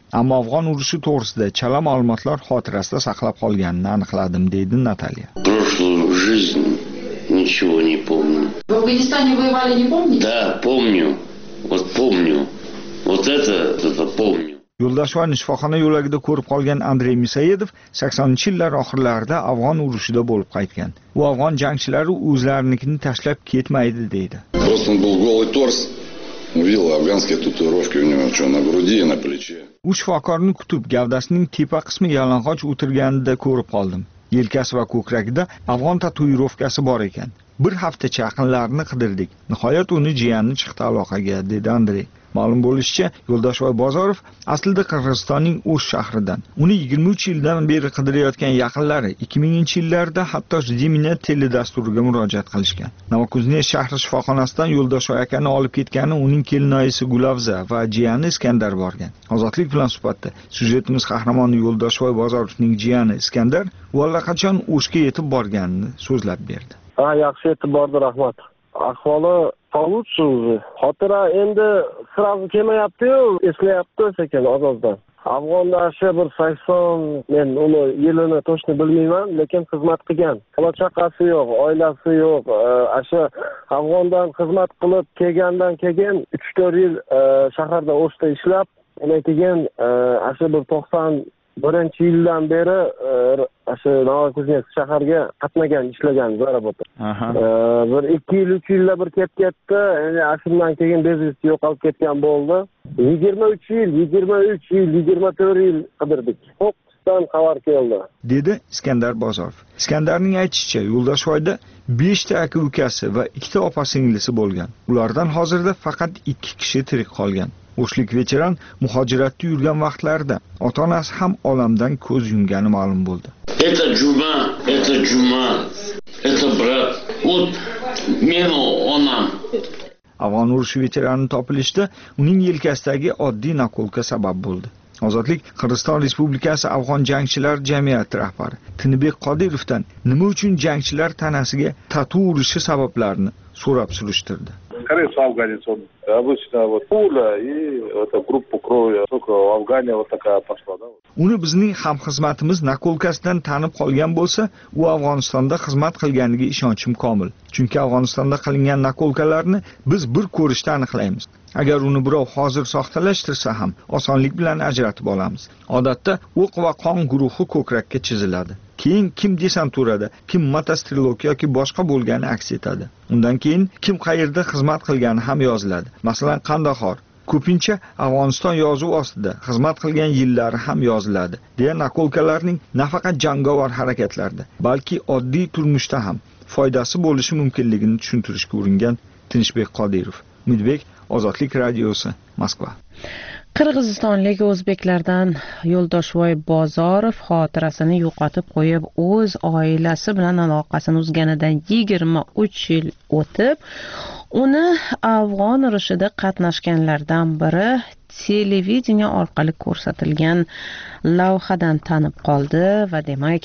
ammo afg'on urushi to'g'risida chala ma'lumotlar xotirasida saqlab qolganini aniqladim, deydi Natalya. Прошлую жизнь ничего не помню. В Афганистане воевали, не помните? Да, помню. Вот помню. Вот это помню. Yo'ldoshoyni shifoxona yo'lagida ko'rib qolgan Andrey Misayedov 80-yillar oxirlarida afg'on urushida bo'lib qaytgan. U afg'on jangchilari o'zlarinikini tashlab ketmaydi, deydi. Просто он был голый торс. Увидел афганские татуировки у него что на груди и на плече. U shifokorni kutib, gavdasining tepa qismi yalang'och o'tirganida ko'rib qoldim. Yelkasi va ko'kragida afg'on tatuirovkasi bor ekan. Bir haftacha yaqinlarini qidirdik. Nihoyat uni jiyani chiqdi aloqaga, dedi Andrey. Ma'lum bo'lishicha, Yo'ldoshoy Bozorov aslida Qirg'izistonning O'sh shahridan. Uni 23 yildan beri qidirayotgan yaqinlari 2000-yillarda hatto Jimina teledasturiga murojaat qilishgan. Novokuznes shahri shifoxonasidan Yo'ldoshoy akani olib ketgani uning kelinoyisi Gulavza va jiyani Iskandar borgan. Ozodlik bilan suhbatda syujetimiz qahramoni Yo'ldoshoy Bozorovning jiyani Iskandar allaqachon O'shga yetib borganini so'zlab berdi. Yaxshi yetib bordi, rahmat. Ahvoli получше уже. Xotira endi sразу kelmayapti-yu, eslayapti sekin ozozdan. Afg'onda bir 80, men uni yilini to'shni bilmayman, lekin xizmat qilgan. Bola chaqasi yo'q, oilasi yo'q. Asha Afg'ondan xizmat qilib kelgandan keyin 3-4 yil shaharda O'shda ishlab, undan keyin asha bir 91-yildan beri asha Novokuznes shaharga qatnagan, ishlagan zarobotda. Bir 2 yil, 3 yilda bir ketdi. Endi ashundan keyin bezvesti yo'qolib ketgan bo'ldi. 23 yil, 24 yil qidirdik. Qo'qiston xabar keldi, dedi Iskandar Bozorov. Iskandarning aytishicha, Yo'ldoshoyda 5 ta aka-ukasi va 2 ta opa-singlisi bo'lgan. Ulardan hozirda faqat 2 kishi tirik qolgan. O'shlik veteran muhojiratda yurgan vaqtlarida ota-onasi ham olamdan ko'z yumgani ma'lum bo'ldi. Это Juma, это брат. Вот men onam. Afg'on urushi veterani topilishda uning yelkasidagi oddiy nakolka sabab bo'ldi. Ozodlik Qirg'iziston Respublikasi Afg'on jangchilar jamiyati rahbari Tinibek Qodirovdan nima uchun jangchilar tanasiga tatu urishi sabablarini so'rab surishtirdi. Скорее всего, афганец он. Обычно вот пуля и это группа крови. Только в Афгане вот такая пошла, да? Uni bizning hamxizmatimiz nakolkasidan tanib qolgan bo'lsa, u Afg'onistonda xizmat qilganiga ishonchim komil. Chunki Afg'onistonda qilingan nakolkalarni biz bir ko'rishda aniqlaymiz. Agar uni birov hozir soxtalashtirsa ham osonlik bilan ajratib olamiz. Odatda o'q va qon guruhi ko'krakka chiziladi. Keyin kim desanturada, kim motostrelok yoki boshqa bo'lgani aks etadi. Undan keyin kim qayerda xizmat qilgani ham yoziladi. Masalan, Qandahor. Ko'pincha Afg'oniston yozuvi ostida xizmat qilgan yillari ham yoziladi. Deya nakolkalarning nafaqat jangovar harakatlarda, balki oddiy turmushda ham foydasi bo'lishi mumkinligini tushuntirishga uringan Tinchbek Qodirov. Umidbek, Ozodlik radiosi, Moskva. Qirg'izistonlik o'zbeklardan Yo'ldoshoy Bozorov xotirasini yo'qotib qo'yib, o'z oilasi bilan aloqasini uzganidan 23 yil o'tib, uni afg'on urushida qatnashganlardan biri televideniya orqali ko'rsatilgan lavhadan tanib qoldi va demak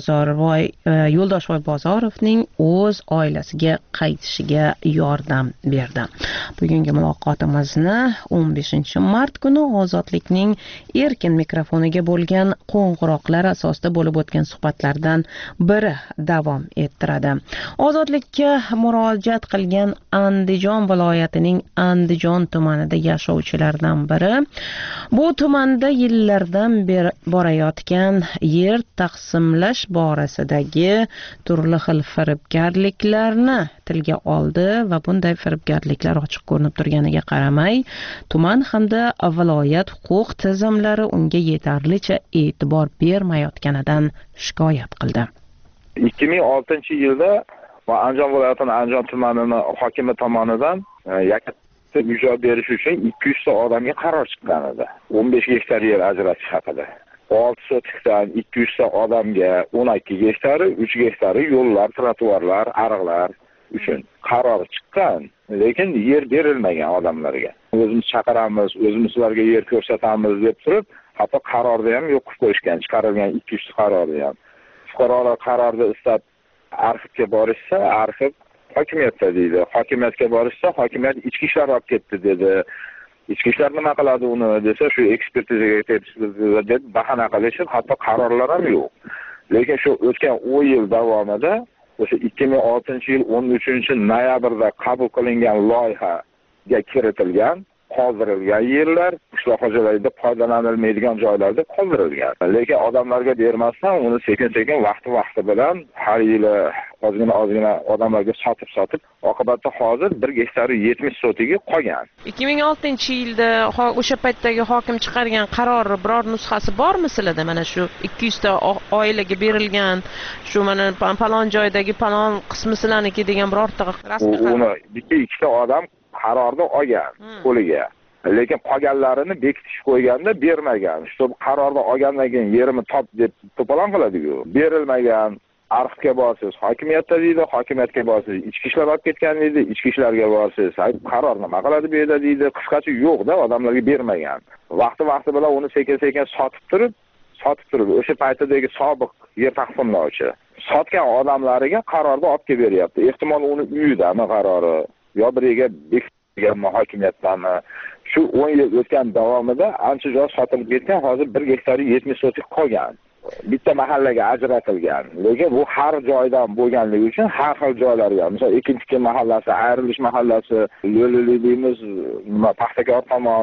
Yo'ldoshoy Bozorovning o'z oilasiga qaytishiga yordam berdi. Bugungi muloqotimizni 15-mart kuni Ozodlikning erkin mikrofoniga bo'lgan qo'ng'iroqlar asosida bo'lib o'tgan suhbatlardan biri davom ettiradi. Ozodlikka murojaat qilgan Andijon viloyatining Andijon tumanida yashovchilardan biri bu tumanda yillardan beri borayotgan yer taqsimlash borasidagi turli xil firibgarliklarni tilga oldi va bunday firibgarliklar ochiq ko'rinib turganiga qaramay, tuman hamda viloyat huquq tizimlari unga yetarlicha e'tibor bermayotganidan shikoyat qildi. 2006-yilda Andijon viloyatining Andijon tumanining hokimi tomonidan uy-joy berish uchun 200 ta odamga qaror chiqqan edi. 15 gektar yer ajratish haqida. 6 sotikdan 200 ta odamga 12 gektari, 3 gektari yo'llar, trotuarlar, ariqlar uchun qaror chiqqan, lekin yer berilmagan odamlarga. O'zimiz chaqiramiz, o'zimiz ularga yer ko'rsatamiz deb turib, hatto qarorni ham yo'q qilib qo'yishgan, chiqarilgan 200 ta qarorni ham. Fuqarolar qarorni istab arxivga borishsa, arxiv hokimiyatda deydi. Hokimiyatga borishsa, hokimiyat ichki ishlar olib ketdi dedi. ichki ishlar nima qiladi uni desa, shu ekspertizaga yetkazishdi deb bahona qilishib, hatto qarorlar ham yo'q. Lekin shu o'tgan 10 yil davomida o'sha 2006-yil 13-noyabrda qabul qilingan loyihaga kiritilgan qoldirilgan yerlar qishloq xo'jaligida foydalanilmaydigan joylarda qoldirilgan. Lekin odamlarga bermasdan uni sekin-sekin vaqti bilan har yili ozgina odamlarga sotib oqibatda hozir 1 gektari 70 sotiga qolgan. 2006-yilda o'sha paytdagi hokim chiqargan qarori biror nusxasi bormi sizlarda? Mana shu 200 ta oilaga berilgan, shu mana palon joydagi palon qismi sizlarniki degan birorta rasmiy qaror. Uni ikkita odam qarorni olgan qo'liga. Lekin qolganlarini bekitish qo'yganda bermagan. Shu qarorni olgandan keyin yerimni top deb to'polon qiladi-ku. Berilmagan. Arxivga borsiz, hokimiyatda deydi, hokimiyatga borsiz, ichki ishlar olib ketgan deydi, ichki ishlarga borsiz. Qaror nima qiladi bu yerda deydi, qisqacha yo'q-da, odamlarga bermagan. Vaqti bilan uni sekin-sekin sotib turib, o'sha paytdagi sobiq yer taqsimlovchi sotgan odamlariga qarorni olib kelib beryapti. Ehtimol uni uyidami qarori, yo biriga bekitilgan hokimiyatdanmi. Shu 10 yil o'tgan davomida ancha joy sotilib ketgan, hozir 1 gektari 70 sotik qolgan. Bitta mahallaga ajratilgan. Lekin bu har joydan bo'lganligi uchun har xil joylarga, masalan, Ekinchi mahallasi, Ayrilish mahallasi, Lo'lili deymiz, Paxtakor tomon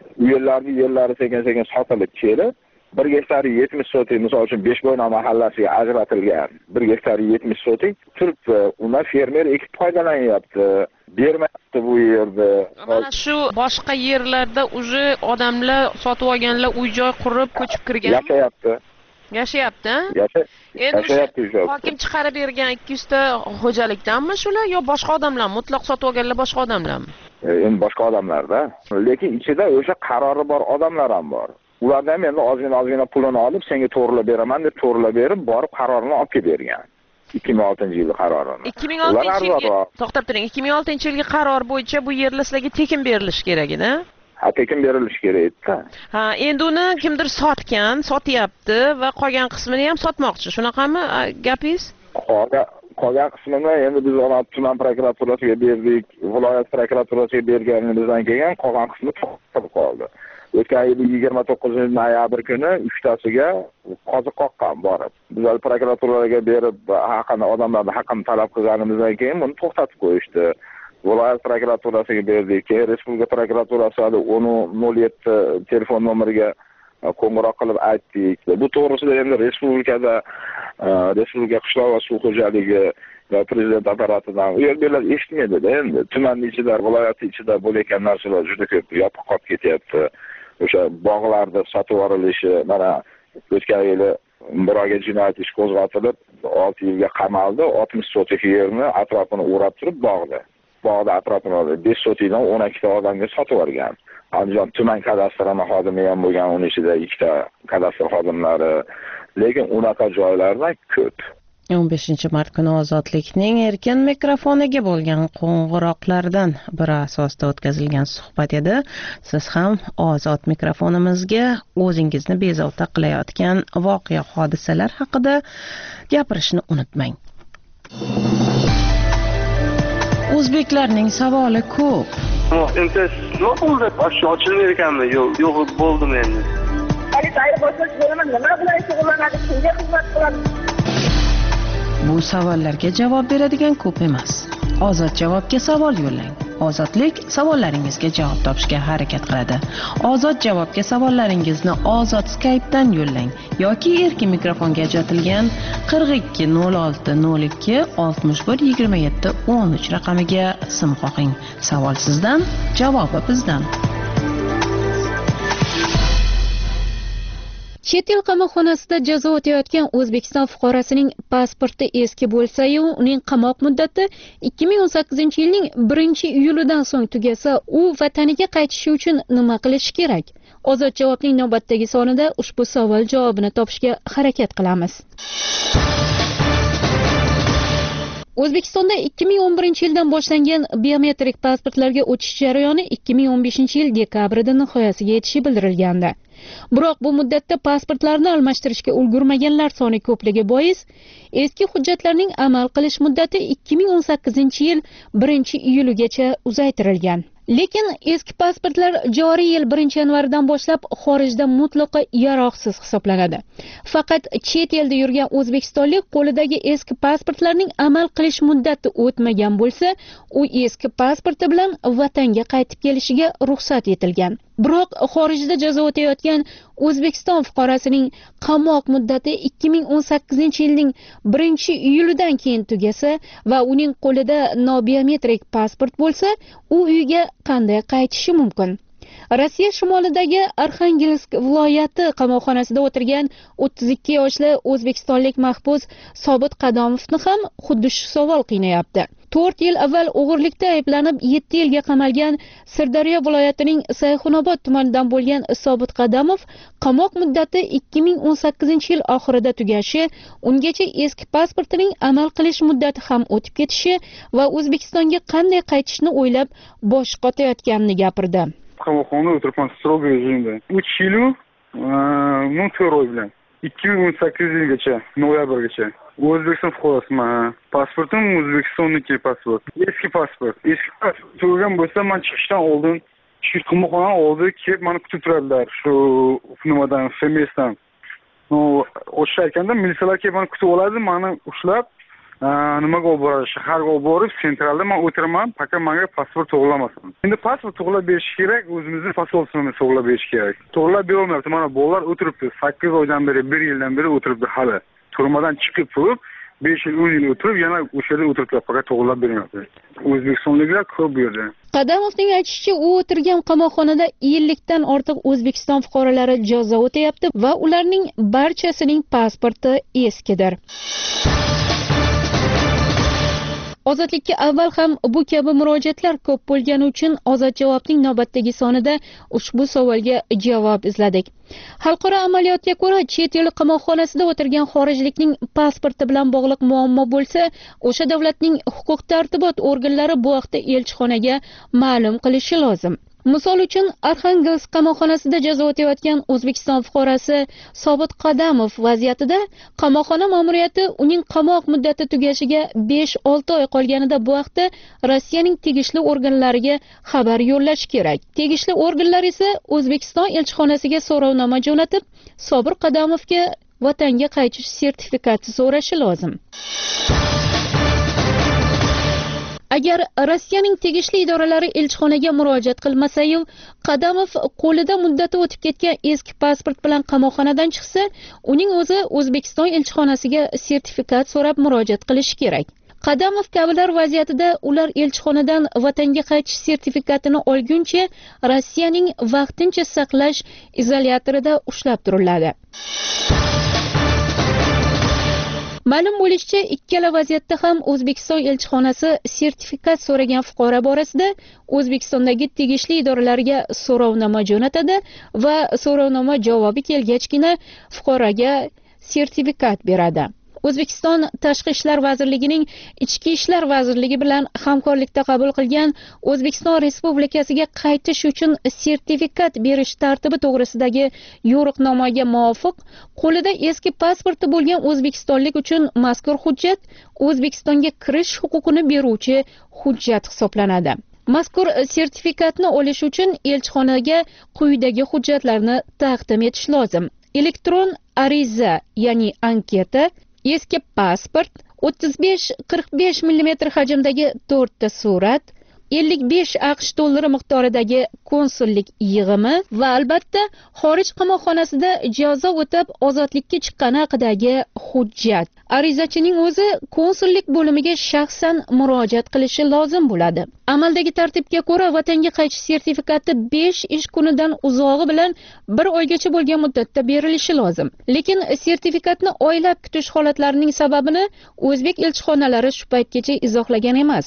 yerlari sekin-sekin sotilib kelib, 1 gektari 70 sotik, misol uchun Beshbo'yna mahallasiga ajratilgan 1 gektari 70 sotik turibdi. Undan fermer ekib foydalanyapti. Bermayapti bu yerda. Mana shu boshqa yerlarda уже odamlar sotib olganlar uy-joy qurib, ko'chib kirgan. Yashayapti. Endi hokim chiqarib bergan 200 ta xo'jalikdanmi shular yo boshqa odamlar, mutlaq sotib olganlar boshqa odamlarmi? Endi boshqa odamlarda. Lekin ichida o'sha qarori bor odamlar ham bor. Ulardan endi ozgina pulini olib, senga to'g'rilab beraman deb to'g'rilab berib, borib qarorini olib kelib bergan. 2006-yil qarorini. 2006-yilgi qaror bo'yicha bu yerlar sizlarga tekin berilishi kerak edi. Tekin berilishi kerak edi. Endi uni kimdir sotyapti va qolgan qismini ham sotmoqchi. Shunaqami gapingiz? Qolgan qismini endi biz tuman prokuraturasiga berdik, viloyat prokuraturasiga berganimizdan keyin qolgan qismi to'xtab qoldi. O'tgan yil 29-noyabr kuni 3tasiga qozi qoqqan borib. Biz prokuraturaga berib, odamlarning haqqini talab qilganimizdan keyin buni to'xtatib qo'yishdi. Viloyat prokuraturasiga berdik, Respublika prokuraturasi 1007 telefon nomeriga qo'ng'iroq qilib aytdik. Bu to'g'risida endi Respublika qishloq va suv xo'jaligi va prezident apparatidan u yerlar eshitmaydi-da endi. Tumanning ichida, viloyatning ichida bo'layotgan narsalar juda ko'p yopiq qolib ketyapti. O'sha bog'larda sotib yorilishi, mana o'tgan yili birovga jinoyat ish qo'zg'atilib 6 yilga qamaldi. 60 sotik yerni atrofini o'rab turib bog'da atrofini 5 sotikdan 12 ta odamga sotib yuborgan. Andijon tuman kadastrini xodimi ham bo'lgan, uning ichida 2 ta kadastr xodimlari. Lekin unaqa joylardan ko'p. 15 mart kuni Ozodlikning erkin mikrofoniga bo'lgan qo'ng'iroqlardan biri asosida o'tkazilgan suhbat edi. Siz ham Ozod mikrofonimizga o'zingizni bezovta qilayotgan voqea hodisalar haqida gapirishni unutmang. O'zbeklarning savoli ko'p. Endi nima bo'ldi? Ochilmay ekanmi? Yo'q, bo'ldimi endi? Politsiya boshqacha bo'laman, nima bilan shug'ullanadi, kimga xizmat qiladi? Bu savollarga javob beradigan ko'p emas. Ozod javobga savol yo'llang. Ozodlik savollaringizga javob topishga harakat qiladi. Ozod javobga savollaringizni Ozod Skype'dan yo'llang yoki erkin mikrofonga ajratilgan 42 06 02 61 27 13 raqamiga sim qo'ying. Savol sizdan, javobi bizdan. Chet el qamoqxonasida jazo o'tayotgan O'zbekiston fuqarosining pasporti eski bo'lsa-yu, uning qamoq muddati 2018-yilning 1-iyulidan so'ng tugasa, u vataniga qaytishi uchun nima qilish kerak? Ozod javobning navbatdagi sonida ushbu savol javobini topishga harakat qilamiz. O'zbekistonda 2011-yildan boshlangan biometrik pasportlarga o'tish jarayoni 2015-yil dekabrida nihoyasiga yetishi bildirilgandi. Biroq bu muddatda pasportlarni almashtirishga ulgurmaganlar soni ko'pligi bois, eski hujjatlarning amal qilish muddati 2018-yil 1-iyuligacha uzaytirilgan. Lekin eski pasportlar joriy yil 1-yanvardan boshlab xorijda mutlaqo yaroqsiz hisoblanadi. Faqat chet elda yurgan o'zbekistonlik qo'lidagi eski pasportlarning amal qilish muddati o'tmagan bo'lsa, u eski pasporti bilan vatanga qaytib kelishiga ruxsat etilgan. Biroq xorijda jazo o'tayotgan O'zbekiston fuqarosining qamoq muddati 2018-yilning 1-iyulidan keyin tugasa va uning qo'lida nobiometrik pasport bo'lsa, u uyiga qanday qaytishi mumkin? Rossiya shimolidagi Arxangelsk viloyati qamoqxonasida o'tirgan 32 yoshli o'zbekistonlik mahbus Sobit Qadomovni ham xuddi shu savol qiynayapti. 4 yil avval o'g'irlikda ayblanib 7 yilga qamalgan Sirdaryo viloyatining Sayxunobod tumanidan bo'lgan Sobit Qadamov qamoq muddati 2018-yil oxirida tugashi, ungacha eski pasportining amal qilish muddati ham o'tib ketishi va O'zbekistonga qanday qaytishni o'ylab bosh qotayotganini gapirdi. Qamoqxonada o'tiribman strogo rejimda. 3 yil 14 oy bilan 2018 yilgacha, noyabrgacha. O'zbekiston fuqarosiman. Pasportim O'zbekistonniki pasport. Eski pasport. Eski pasport turgan bo'lsa, men chiqishdan oldin shu qamoqxonadan oldi kelib meni kutib turadilar. Shu nimadan, FMSdan. O'sha ekanda militsiyalar kelib meni kutib oladi, meni ushlab nimaga olib boradi, shaharga olib borib, sentralda men o'tiraman, faqat menga pasport to'g'rilamasin. Endi pasport to'g'rilab berish kerak, o'zimizning pasportimizni to'g'rilab berish kerak. To'g'rilab bera olmayapti. Mana bolalar o'tiribdi, 8 oydan beri, 1 yildan beri o'tiribdi hali. Turmadan chiqib turib, 5 yil, 10 yil o'tirib, yana o'sha yerda o'tiriblar, faqat to'g'rilab bermayapti. O'zbekistonliklar ko'p bu yerda. Qadamovning aytishicha, u o'tirgan qamoqxonada yillikdan ortiq O'zbekiston fuqarolari jazo o'tayapti va ularning barchasining pasporti eskidir. Ozodlikka avval ham bu kabi murojaatlar ko'p bo'lgani uchun Ozod javobning navbatdagi sonida ushbu savolga javob izladik. Xalqaro amaliyotga ko'ra, chet el qamoqxonasida o'tirgan xorijlikning pasporti bilan bog'liq muammo bo'lsa, o'sha davlatning huquq-tartibot organlari bu haqda elchixonaga ma'lum qilishi lozim. Misol uchun, Arxangelsk qamoqxonasida jazo o'tayotgan O'zbekiston fuqarosi Sobit Qadamov vaziyatida qamoqxona ma'muriyati uning qamoq muddati tugashiga 5-6 oy qolganida bu haqda Rossiyaning tegishli organlariga xabar yo'llash kerak. Tegishli organlar esa O'zbekiston elchixonasiga so'rovnoma jo'natib, Sobit Qadamovga vatanga qaytish sertifikati so'rashi lozim. Agar Rossiyaning tegishli idoralari elchixonaga murojaat qilmasa-yu, Qadamov qo'lida muddati o'tib ketgan eski pasport bilan qamoqxonadan chiqsa, uning o'zi O'zbekiston elchixonasiga sertifikat so'rab murojaat qilishi kerak. Qadamov kabilar vaziyatida ular elchixonadan vatanga qaytish sertifikatini olguncha Rossiyaning vaqtincha saqlash izolyatorida ushlab turiladi. Ma'lum bo'lishicha, ikkala vaziyatda ham O'zbekiston elchixonasi sertifikat so'ragan fuqaro borasida O'zbekistondagi tegishli idoralarga so'rovnoma jo'natadi va so'rovnoma javobi kelgachgina fuqaroga sertifikat beradi. O'zbekiston Tashqi ishlar vazirligining Ichki ishlar vazirligi bilan hamkorlikda qabul qilgan O'zbekiston Respublikasiga qaytish uchun sertifikat berish tartibi to'g'risidagi yo'riqnomaga muvofiq, qo'lida eski pasporti bo'lgan o'zbekistonlik uchun mazkur hujjat O'zbekistonga kirish huquqini beruvchi hujjat hisoblanadi. Mazkur sertifikatni olish uchun elchixonaga quyidagi hujjatlarni taqdim etish lozim. Elektron ariza, ya'ni anketa, eski pasport, 35-45 mm hajmdagi 4 ta surat, 55 AQSh dollari miqdoridagi konsullik yig'imi va albatta xorij qamoqxonasida jazo o'tab ozodlikka chiqqani haqidagi hujjat. Arizachining o'zi konsullik bo'limiga shaxsan murojaat qilishi lozim bo'ladi. Amaldagi tartibga ko'ra vatanga qaytish sertifikati 5 ish kunidan uzog'i bilan 1 oygacha bo'lgan muddatda berilishi lozim. Lekin sertifikatni oylab kutish holatlarining sababini o'zbek elchixonalari shu paytgacha izohlagan emas.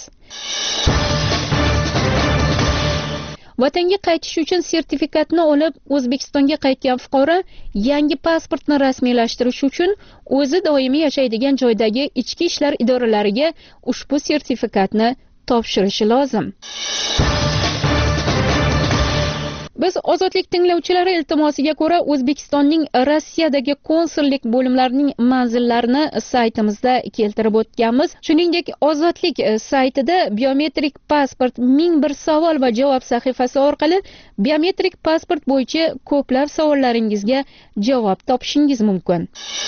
Vatanga qaytish uchun sertifikatni olib O'zbekistonga qaytgan fuqaro yangi pasportni rasmiylashtirish uchun o'zi doimiy yashaydigan joydagi ichki ishlar idoralariga ushbu sertifikatni topshirishi lozim. Biz ozodlik tinglovchilari iltimosiga ko'ra O'zbekistonning Rossiyadagi konsullik bo'limlarining manzillarini saytimizda keltirib o'tganmiz. Shuningdek, ozodlik saytida biometrik pasport 1001 savol va javob sahifasi orqali biometrik pasport bo'yicha ko'plab savollaringizga javob topishingiz mumkin.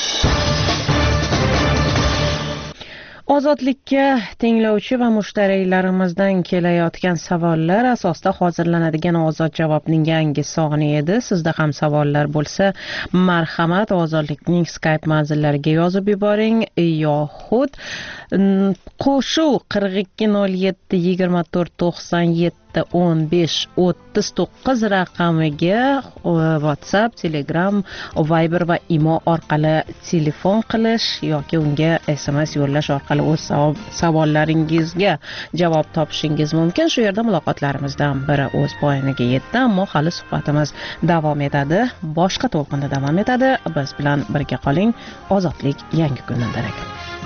Ozodlikka tinglovchi va mushtarilarimizdan kelayotgan savollar asosida hozirlanadigan ozod javobning yangi soni edi. Sizda ham savollar bo'lsa, marhamat ozodlikning Skype manzillariga yozib yuboring yoxud qo'shuv 420724971539 raqamiga WhatsApp, Telegram, Viber va Imo orqali telefon qilish yoki unga SMS yo'llash orqali o'z savollaringizga javob topishingiz mumkin. Shu yerda muloqotlarimizdan biri o'z poyaniga yetdi, ammo hali suhbatimiz davom etadi. Boshqa to'lqinda davom etadi. Biz bilan birga qoling. Ozodlik yangi kundan darak.